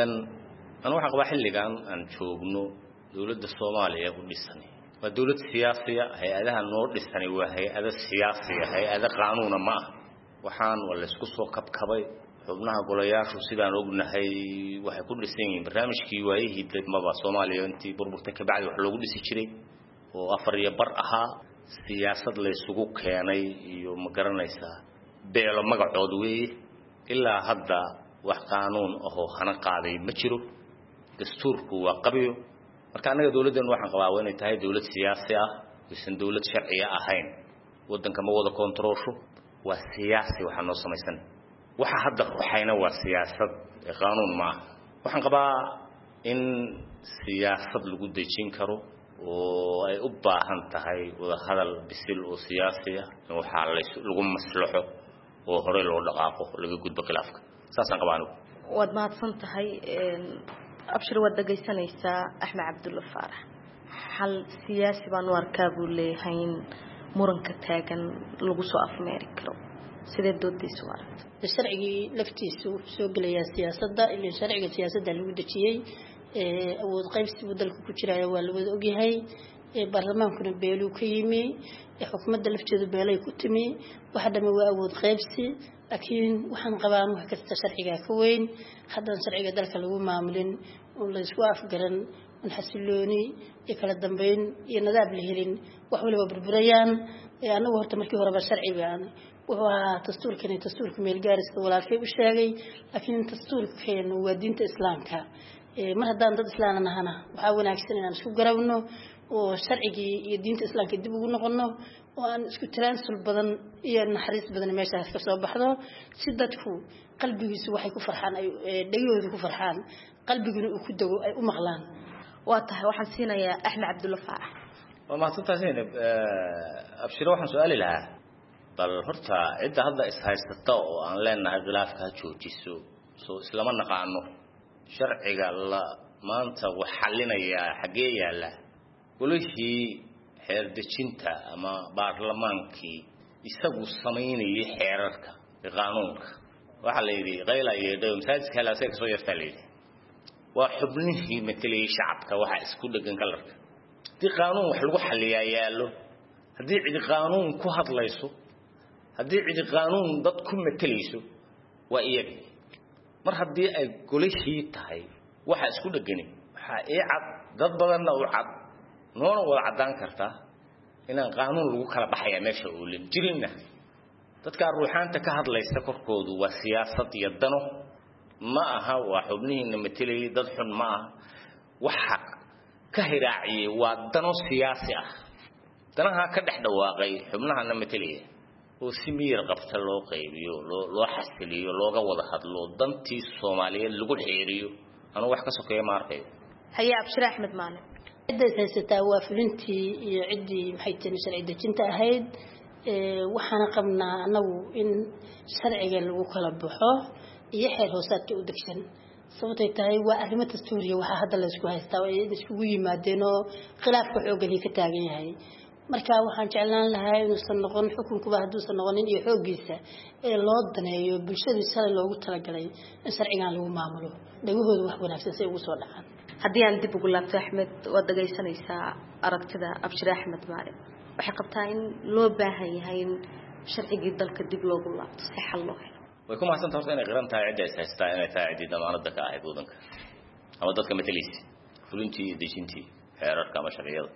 أنا waxaan qabaa xilligan aan joogno dawladda Soomaaliya u dhisan waa dawlad siyaasiya hay'adaha noo dhisan waa hay'ado siyaasiya hay'ado qaanuuna ma waxaan wala isku soo kabkabay xubnaha golayaashu sidaan ognahay waxay ku dhisan yihiin barnaamijkii waayihii degmada Soomaaliya intii burburtay ka bacdi wax loogu dhisi jiray oo afar iyo bar ahaa siyaasad la isugu keenay iyo ma garanaysaa beelo magacood weey ilaa hadda wax qaanuun oo hana qaaday ma jiro dastuurku waa qabiyo marka anaga dawladdan waxaan qabaa inay tahay dawlad siyaasi ah isan dawlad sharci ahayn wadanka ma wada kontrolsho waa siyaasi waxa noo samaysan waxa hadda waxayna waa siyaasad qaanuun ma waxaan qabaa in siyaasad lagu dejin karo oo ay u baahan tahay wada hadal bisil oo siyaasi ah waxa lagu maslaxo oo hore loo dhaqaaqo laga gudbo khilaafka saasan qabaan waad mahadsan tahay Abshir wad dhageysanaysaa Axmed Cabdulla Faarax hal siyaasi baan u arkaa buu leeyahay muranka taagan lagu soo afmeeri karo sidee doodiisu aragtay sharcigi laftiisu soo galaya siyaasadda ilaa sharciga siyaasadda lagu dajiyay awood qaybsiga dalka ku jiraaya waa la wada ogyahay baarlamaankuna beeluu ka yimi xukuumadda lafteedu beelay ku timi waxa dhamay waa awood qaybsi laakiin waxaan qabaa wax kasta sharciga ka weyn haddana sharciga dalka lagu maamulin oo la isku afgaran in xasilooni iyo kala dambeyn iyo nadaab la helin wax waliba burburayaan anagu horta markii horeba sharci baan wuxuu ahaa dastuurka meel gaariska walaalkay u sheegay laakiin dastuurkeenu waa diinta islaamka mar haddaan dad islaan nahana waxaa wanaagsan inaan isku garabno oo sharcigii iyo diinta islaamka dib ugu noqono oo aan isku transul badan iyo naxariis badan meeshaas ka soo baxdo si dadku qalbigiisu waxay ku farxaan ay dhagahooda ku farxaan qalbiguna uu ku dago ay u maqlaan waa tahay waxaan siinayaa Axmed Cabdulla Faarax وما تنتهين أبشروا عن سؤالي لها بل هرتا عدة هذا إسهاي ستة وأن لنا غلافها جوجيسو سلامنا قانو شرعي قال الله ما أنت وحلنا يا حقيقة لا كل شيء حردشنتا أما برلمانكي يسوي الصميني يحررك قانونك وحليدي غير يدوم سادس كلا سكس ويفتلي وحبنه مثل شعبك وحاس كل جن كلرك دي قانون وحلو حليا يالو هدي عد قانون كهض ليسو هدي عد قانون ضدكم مثليسو وإيجي مر هدي كل شيء تهاي وحاس كل جني عد ضد بدنا وعد نور وعدان كرتا إن قانون لو كلا بحيا ماشي أقول جرينا dadka ruuxaanta ka hadlaysta korkoodu waa siyaasad iyo dano ma aha waa xubnihiina metelay dad xun ma aha waxa ka hiraaciyay waa dano siyaasi ah danaha ka dhex dhawaaqay xubnaha metelay oo si miyir qabta loo qaybiyo loo xasiliyo looga wada hadlo dantii Soomaaliyeed lagu xeeriyo anu wax ka sokeeyo ma arkay haya Abshir Ahmed Maalin cidda saysataa waa fulintii iyo ciddii maxay tahay sharci dejinta ahayd waxaan qabnaa anagu in sharciga lagu kala baxo iyo xeer hoosaadka u degsan sababtay tahay waa arrimo dastuuriya waxa hadda la isku haystaa oo isku yimaadeen oo khilaafka xooggan ka taagan yahay marka waxaan jeclaan lahaa inuu noqon xukunkuba hadduu noqonin iyo xoogiisa ee loo daneeyo bulshada shalay loogu talagalay in sharcigan lagu maamulo dhagahooda wax wanaagsan si ugu soo dhacaan haddii aan dib ugu laabto Axmed waad dhageysanaysaa aragtida Abshir Ahmed Maalin waxay qabtaa in loo baahan yahay in sharcigii dalka dib loogu laabto si xal loo helo way kuma xasan tahay inay qiran tahay cidda haysta inay tahay cidda damaanada ka ahayd wadanka ama dadka metelis fulintii dejintii xeerarka ama sharciyada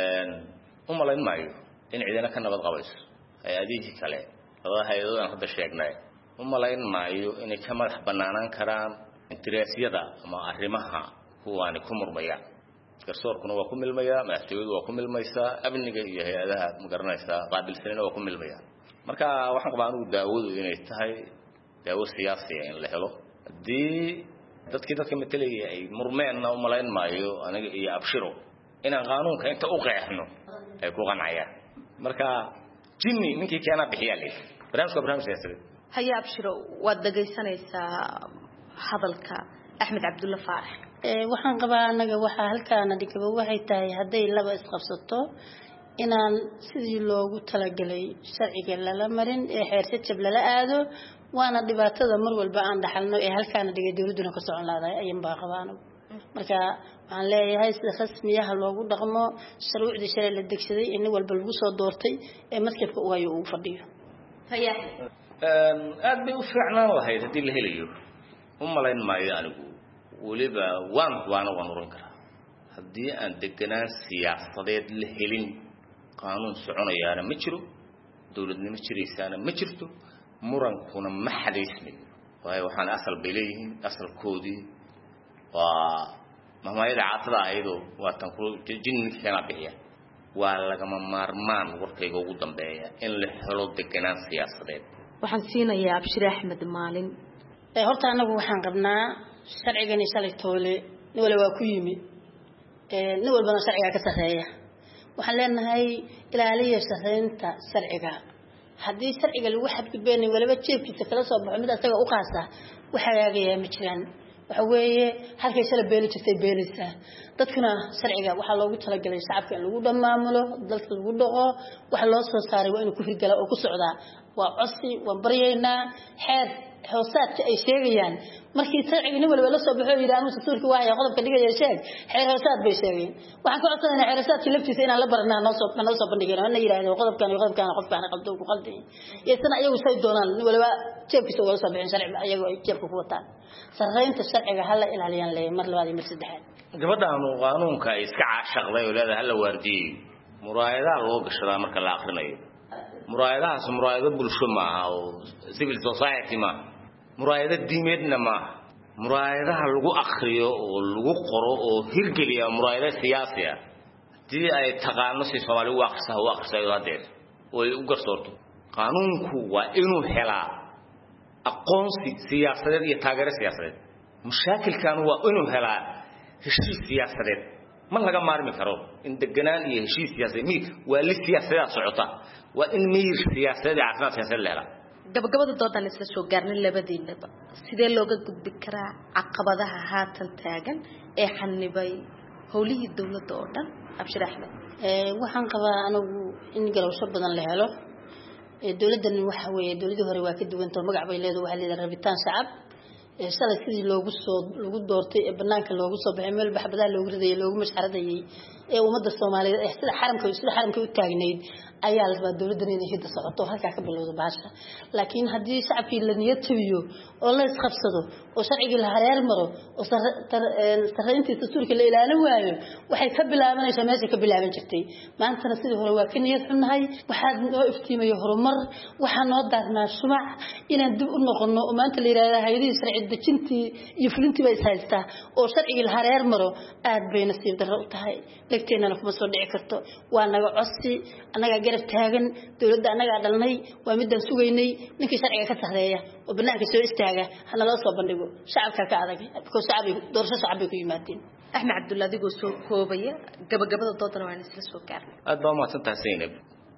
umalayn maayo in cidina ka nabad qabayso hay'adihi kale oo hay'adaha hadda sheegnay umalayn maayo inay ka madax banaanaan karaan interestiyada ama arrimaha kuwaani ku murmayaan garsoorkuna waa ku milmaya madaxtooyadu waa ku milmaysa amniga iyo hay'adaha magaranaysa qaabilsanina waa ku milmaya marka waxaan qabaa inuu daawadu inay tahay daawo siyaasi in la helo hadii dadka metelaya ay murmeenna u malayn maayo aniga iyo Abshiro inaan qaanuunka inta u qeexno ay ku qanacayaan marka jinni ninkii keena bixiyay barnaamij siyaasadeed haya Abshiro waad dhageysanaysaa hadalka Axmed Cabdulla Faarax waxaan qabaa anaga waxa halkaan dhigaba waxay tahay haday laba isqabsato inaan sidii loogu talagalay sharciga la marin ee xeerta jab la aado waana dhibaatada mar walba aan dhaxalno ee halkaan dhigay dawladuna ka socon lahayd ayaan baa qabaan marka waxaan leeyahay sida rasmiyaha loogu dhaqmo sharciga sharci la degsaday in walba lagu soo doortay ee mas'uulka uu hayo uu fadhiyo haya aad bay u fiicnaan lahayd hadii la helayo umalayn maayo anigu waliba waana oran karaa haddii aan deganaan siyaasadeed la helin qaanuun soconayaana ma jiro dawladnimo jiraysaana ma jirto murankuna ma xadeysnayo waayo waxaan asal beeleeyeen asalkoodii waa mahmayada caatada ayadoo waa tan ku jinniga kana bixiya waa lagama maarmaan warkayga ugu dambeeya in la helo deganaan siyaasadeed waxaan siinayaa Abshir Ahmed Maalin horta anagu waxaan qabnaa sharcigan shalay toole nin wala waa ku yimi nin walbana sharciga ka sareeya waxaan leenahay ilaaliya sareynta sharciga haddii sharciga lagu xadgudbeen walaba jeebkiisa kala soo baxo mid asaga u qaasa waxa yaagaya ma jiraan waxa weeye halkay shala beeli jirtay beelisa dadkuna sharciga waxa loogu talagalay shacabka in lagu dhamaamulo dalka lagu dhaqo waxa loo soo saaray waa inuu ku hirgala oo ku socda waa codsi waa baryayna xeer hoosaadka ay sheegayaan markii sharciga nin walba la soo baxo yiraahdo dastuurka waa qodobka dhigaya sheeg xeer hoosaad bay sheegeen waxaan ka codsanaynaa xeer hoosaadka laftiisa inaan la barnaa noo soo bandhigayno ana yiraahdo qodobkan qofkaan qaldo ku qalday yeesana ayagu say doonaan nin walba jeebkiisa wala soo bixin sharci ayagu ay jeebka ku wataan sareynta sharciga hal ilaaliyaan leeyahay mar labaad iyo mar saddexaad gabadhaan qaanuunka iska caashaqday oo leedahay hal waardiyay muraayadaha loo gashadaa marka la aqrinayo muraayadahaas muraayado bulsho ma oo civil society ma muraayada diimeedna ma muraayadaha lagu akhriyo oo lagu qoro oo hirgeliya muraayada siyaasi ah tii ay taqaano si Soomaali u akhrisayo hadeer oo ay u garsoorto qaanuunku waa inuu helaa aqoonsi siyaasadeed iyo taageero siyaasadeed mushakilkan waa inuu helaa heshiis siyaasadeed ma laga maarmi karo in deganaan iyo heshiis siyaasadeed waa li siyaasadeed socota waa in miir siyaasadeed caafimaad siyaasadeed la helo gabagabada doodan isla soo gaarnay labadiinaba sidee looga gudbi karaa caqabadaha haatan taagan ee xanibay howlihii dawladda oo dhan Abshir Axmed waxaan qabaa anigu in galowsho badan la helo dawladdan waxa weeye dawladii hore waa ka duwan tahay magac bay leedahay waxa leedahay rabitaan shacab shalay sidii lagu doortay banaanka loogu soo baxay meel baxbadaha loogu riday loogu mashxaradayay ee ummadda Soomaaliyeed sida xaramka u taagneyd ayaa la rabaa dawladdan inay hidda socoto halka ka bilowdo baasha laakiin hadii shacabkii la niyad tabiyo oo la isqabsado oo sharciga la hareer maro oo sarreyntii dastuurka la ilaalin waayo waxay ka bilaabanaysaa meesha ka bilaaban jirtay maantana sidii hore waa ka niyad xunnahay waxaa noo iftiimayo horumar waxaa noo daarnaa shumac inaan dib u noqono oo maanta la yiraahdo hay'adihii sharci dejintii iyo fulintii bay haystaa oo sharciga la hareer maro aad bay nasiib darro u tahay lagteena kuma soo dhici karto waa naga codsi anaga garab taagan dawladda anaga dhalnay waa midaan sugaynay ninkii sharciga ka saxdeeya oo banaanka soo istaaga hana la soo bandhigo shacabka ka adag because shacabku doorasho shacabku ku yimaadeen Axmed Cabdullaahi adigoo soo koobaya gabagabada doodana waan isla soo gaarnay aad baa mahadsantahay Zainab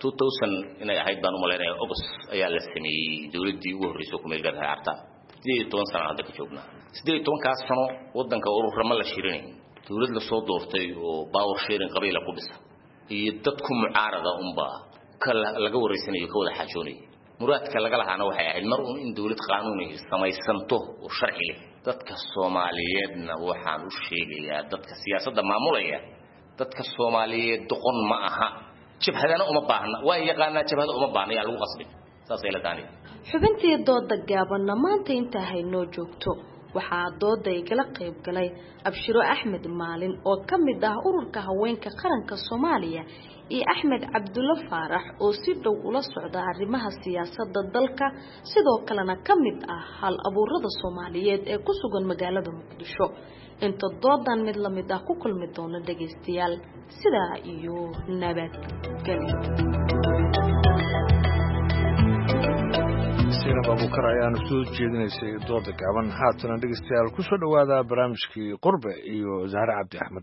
2000 inay ahayd baan u maleynayaa August ayaa la sameeyay dawladdii ugu horeysay ku meel gaar arta 18 sano hadda ka joognaa 18 kaas sano wadanka ururama la shirinay dawlad la soo doortay oo power sharing qabiila ku dhisa iyo dadku mucaarada kala laga wareysanayo ka wada xajoonay muraadka laga lahaana waxay ahayd mar in dawlad qaanuuni samaysanto oo sharci leh dadka Soomaaliyeedna waxaan u sheegayaa dadka siyaasadda maamulaya dadka Soomaaliyeed doqon ma aha jabhadana uma baahna waa yaqaana jabhada uma baahna yaa lagu qasbay saas ay la taani xubintii dooda gaabanna maanta inta haynoo joogto waxaa dooda igala qayb galay Abshiro Axmed Maalin oo ka mid ah ururka haweenka qaranka Soomaaliya iyo Axmed Cabdullaahi Faarax oo si dhow ula socda arrimaha siyaasadda dalka sidoo kalena ka mid ah hal abuurada Soomaaliyeed ee ku sugan magaalada Muqdisho inta doodan mid la mid ah ku kulmi doona dhageystayaal sidaa iyo nabadgelyo Sina Abubakar ayaan soo jeedinaysay dooda gaaban haatan dhageystayaal ku soo dhawaada barnaamijkii Qurbe iyo Zahra Cabdi Axmed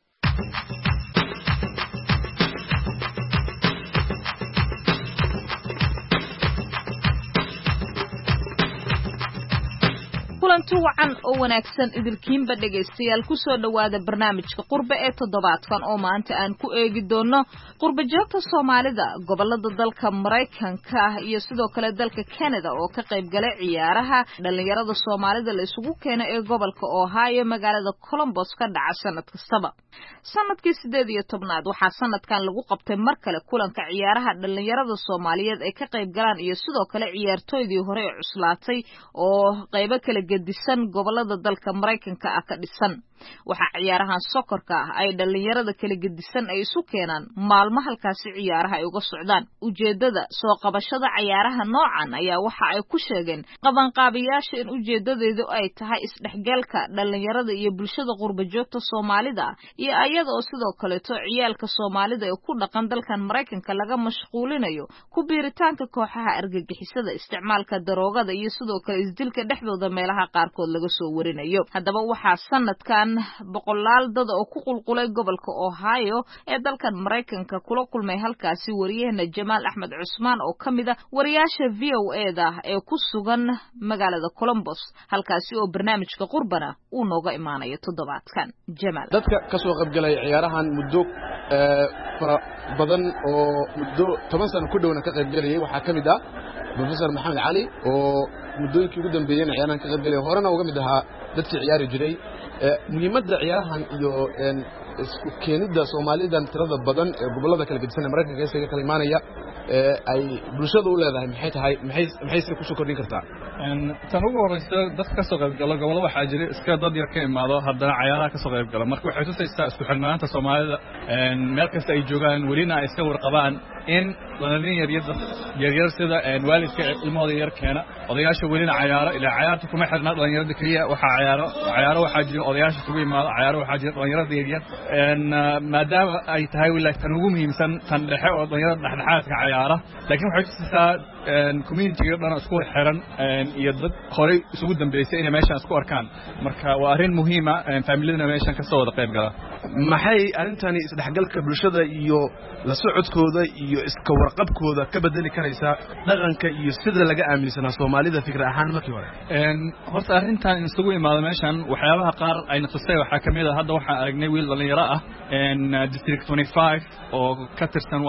kulanti wacan oo wanaagsan idilkiinba dhageystayaal ku soo dhawaada barnaamijka Qurbe ee toddobaadkan oo maanta aan ku eegi doono qurba joogta Soomaalida gobolada dalka Mareykanka iyo sidoo kale dalka Canada oo ka qayb galay ciyaaraha dhalinyarada Soomaalida la isugu keenay ee gobolka Ohio magaalada Columbus ka dhaca sanad kastaba sanadkii 18aad waxaa sanadkan lagu qabtay mar kale kulanka ciyaaraha dhalinyarada Soomaaliyeed ay ka qayb galaan iyo sidoo kale ciyaartoydii hore ee cuslaatay oo qaybo kale gedisan gobolada dalka Mareykanka ah ka dhisan waxa ciyaarahan soccer-ka ay dhalinyarada kala gedisan ay isu keenaan maalmo halkaasi ciyaaraha ay uga socdaan ujeedada soo qabashada ciyaaraha noocan ayaa waxa ay ku sheegeen qabanqaabiyaasha in ujeedadeedu ay tahay isdhexgalka dhalinyarada iyo bulshada qurba joogta Soomaalida iyo ayada oo sidoo kale ciyaalka Soomaalida ee ku dhaqan dalkan Mareykanka laga mashquulinayo ku biiritaanka kooxaha argagixisada isticmaalka daroogada iyo sidoo kale isdilka dhexdooda meelaha qaarkood laga soo warinayo haddaba waxa sanadkan boqolaal dad oo ku qulqulay gobolka Ohio ee dalkan Mareykanka kula kulmay halkaasi wariyahna Jamaal Axmed Cusmaan oo kamid ah wariyaasha VOA-da ee ku sugan magaalada Columbus halkaasi oo barnaamijka Qurbana uu nooga imaanayo toddobaadkan Jamaal dadka ka soo qayb galay ciyaarahan muddo fara badan oo muddo 10 sano ku dhawna ka qayb galay waxa kamid ah Professor Maxamed Cali oo muddooyinkii ugu dambeeyay ciyaarahan ka qayb galay horena uga mid ahaa dadkii ciyaari jiray muhiimadda ciyaarahan iyo isku keenida Soomaalida tirada badan ee gobolada kala gedisan Mareykanka isaga kala imaanaya ay bulshada u leedahay maxay ku soo kordhin kartaa tan ugu horeysa dadka ka soo qayb gala gobolada waxaa jiray iska dad yar ka imaado haddana ciyaaraha ka soo qayb gala marka waxay tusaysaa isku xirnaanta Soomaalida meel kasta ay joogaan welina ay iska warqabaan in yaryar sida waalidka ilmahooda yar keena odayaasha welina cayaaro ilaa cayaarta kuma xirna dhalinyarada keliya waxaa cayaaro waxaa jira odayaasha isugu imaado cayaaro waxaa jira dhalinyarada yaryar maadaama ay tahay wilaag tan ugu muhiimsan tan dhexe oo dhalinyarada dhexdhexaadka cayaara laakiin waxay tusisaa communitiga dhan isku xiran iyo dad horey isugu dambeysay inay meeshaan isku arkaan marka waa arrin muhiima familiyadana meeshaan ka soo wada qayb gala maxay arrintani isdhexgalka bulshada iyo la socodkooda iyo iska warqabkooda ka bedeli karaysaa dhaqanka iyo sida laga aaminsanaa Soomaalida fikir ahaan markii hore horta arrintan isugu imaado meeshaan waxyaabaha qaar ay naqsay waxa kamid ah hadda waxaan aragnay wiil dhalinyaro ah district 25 oo ka tirsan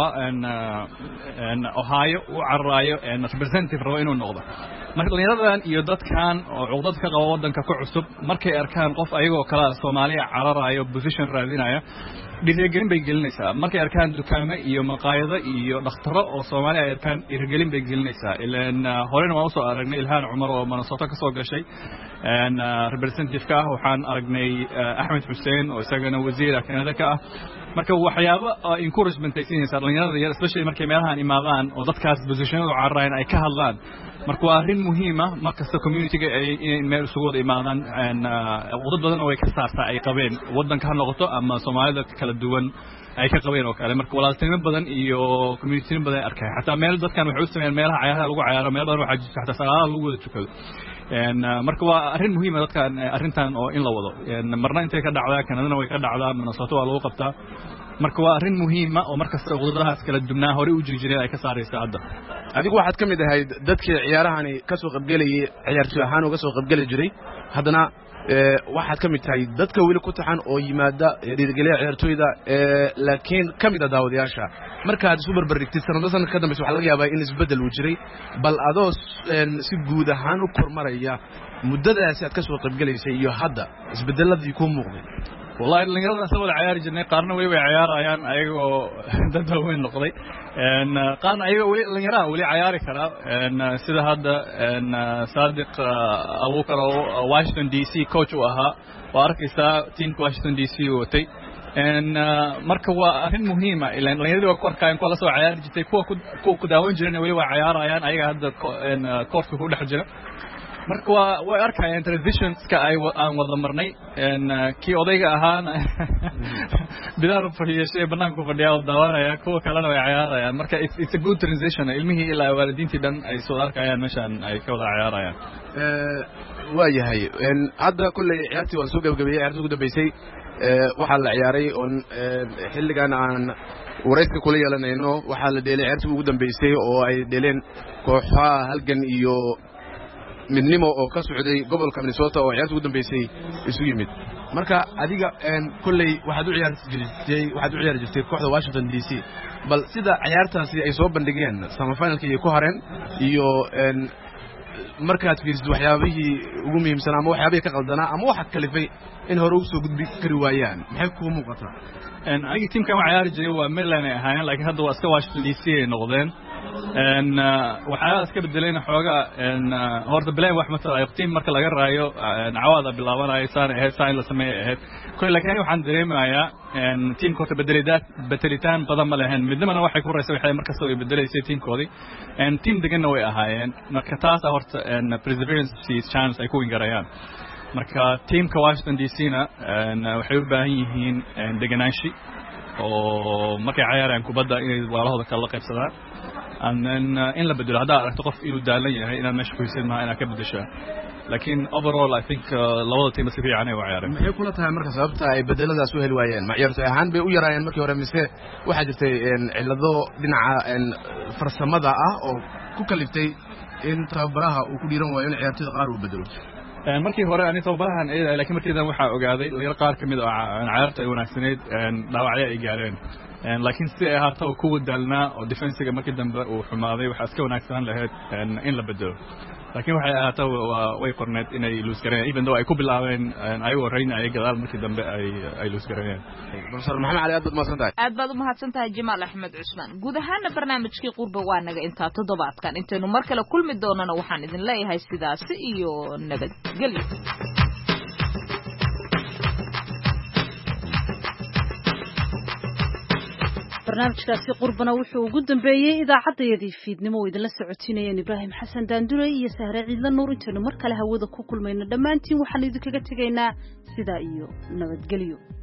Ohio u carraayo representative rabo inuu noqdo marka dhalinyaradan iyo dadkan oo cuqdad ka qaba wadanka ku cusub markay arkaan qof ayagoo kala Soomaaliya cararayo position raadinaya dhiirigelin bay gelinaysaa markay arkaan dukaamo iyo maqaayado iyo dhaqtaro oo Soomaali ay arkaan dhiirigelin bay gelinaysaa ilaan horena waan soo aragnay Ilhaan Cumar oo Minnesota ka soo gashay representative ka waxaan aragnay Ahmed Hussein oo isagana wasiir Canada ka ah marka waxyaabo encouragement ay siinaysaa dhalinyarada yar especially markay meelahan imaadaan oo dadkaas positionada carrayaan ay ka hadlaan marka waa arrin muhiim ah markasta community-ga ay meel isugu wada imaadaan wadad badan oo ay ka saartaa ay qabeen wadanka ha noqoto ama Soomaalida kala duwan ay ka qabeen oo kale marka walaaltinimo badan iyo community badan ay arkay xataa meel dadkan waxay u sameeyaan meelaha cayaaraha lagu cayaaro meel badan waxa jirta xataa salaadaha lagu wada tukado marka waa arrin muhiim ah dadkan arrintan oo in la wado marna intay ka dhacdaa Kanadana way ka dhacdaa Minnesota waa lagu qabtaa marka waa arrin muhiim ah oo markasta qodobadaas kala duwnaa hore u jirjireen ay ka saaraysaa hadda adigu waxaad kamid ahayd dadkii ciyaarahani ka soo qaybgalay ciyaartoy ahaan uga soo qaybgali jiray haddana waxaad kamid tahay dadka weli ku taxan oo yimaada dhiirigelin ciyaartoyda laakiin kamid ah daawadayaasha markaad isu barbarigtid sanad ka dambeysay waxa laga yaabaa in isbedel uu jiray bal adoo si guud ahaan u kormaraya muddadaas aad ka soo qaybgalaysay iyo hadda isbedeladii ku muuqday wallahi dhalinyarada soo wada ciyaari jirnay qaarna way ciyaarayaan ayagoo dad weyn noqday qaarna ayagoo weli dhalinyarada weli ciyaari kara sida hadda Sadiq Abubakar oo Washington DC coach u ahaa waa arkaysaa teamka Washington DC watay marka waa arrin muhiim ah ilaa dhalinyarada waa ku arkayaan kuwa la soo ciyaari jirtay kuwa ku daawan jireen weli waa ciyaarayaan ayaga hadda koorka ku dhex jira marka way arkayaan transitionska aan wada marnay kii odayga ahaan bilaar fadhiyay banaanka fadhiya oo daawanaya kuwa kalena way ciyaarayaan marka it's a good transition ilmihii ilaa waalidiintii dhan ay soo arkayaan meeshaan ay ka wada ciyaarayaan waayahay hadda kulley ciyaartii waan soo gabagabeeyey ciyaartii ugu dambeysay waxaa la ciyaaray oon xilligan aan warayska kula yeelanayno waxaa la dheelay ciyaartii ugu dambeysay oo ay dheeleen kooxaha halgan iyo midnimo oo ka socday gobolka Minnesota oo ciyaartii ugu dambeysay isu yimid marka adiga kulley waxaad u ciyaari jirtay kooxda Washington DC bal sida ciyaartaasi ay soo bandhigeen semifinalka iyo ku hareen iyo markaad fiirisid waxyaabihii ugu muhiimsan ama waxyaabihii ka qaldanaa ama waxa kalifay in hore u soo gudbi kari waayaan maxay ku muuqataa aniga teamkan waa ciyaari jiray waa Maryland ay ahaayeen laakiin hadda waa iska Washington DC ay noqdeen waxaa iska bedelayna xoogaa horta bilayn wax matala team marka laga raayo cawaada bilaabanayo saan la sameeyay ahayd laakiin waxaan dareemayaa teamka horta bedelitaan badan ma lahayn midnimana waxay ku raysay waxay markasta ay bedelaysay teamkoodii team deganna way ahaayeen marka taas horta perseverance chance ay ku wingarayaan marka teamka Washington DC-na waxay u baahan yihiin deganaansho oo markay ciyaarayaan kubadda inay walaalahooda kala qaybsadaan in la bedelo hadda aragto qof inuu daalan yahay inaad meesha ku hisid maaha inaad ka bedeshaa laakiin overall I think labada team si fiican ay u ciyaareen maxay kula tahay marka sababta ay bedeladaas u heli waayeen ma ciyaartoy ahaan bay u yaraayeen markii hore mise waxaa jirtay cilado dhinaca farsamada ah oo ku kaliftay in tababaraha uu ku dhiiran waayo in ciyaartoyda qaar uu bedelo markii hore ani tababarahan eeday laakiin markiidan waxaa ogaaday dhalinyaro qaar kamid ah ciyaarta ay wanaagsaneyd dhaawacyo ay gaareen laakiin si ay ahaato ku wadaalnaa oo defensiga markii dambe uu xumaaday waxa iska wanaagsan lahayd in la bedelo laakiin waxay ahaato way qorneed inay lose gareeyeen even though ay ku bilaabeen ay wareynayay gadaal markii dambe ay lose gareeyeen Professor Maxamed Ali aad baad u mahadsantahay Jamaal Axmed Cusman guud ahaan barnaamijkii qurba waa naga inta toddobaadkan intaynu mar kale kulmi doonana waxaan idin leeyahay sidaas iyo nabadgelyo barnaamijkaasi qurbana wuxuu ugu dambeeyey idaacaddayadii fiidnimo oo idinla socotinayeen Ibraahim Xasan Daandure iyo Sahre Ciidla Nuur intaynu mar kale hawada ku kulmayno dhammaantiin waxaan idinkaga tegaynaa sidaa iyo nabadgelyo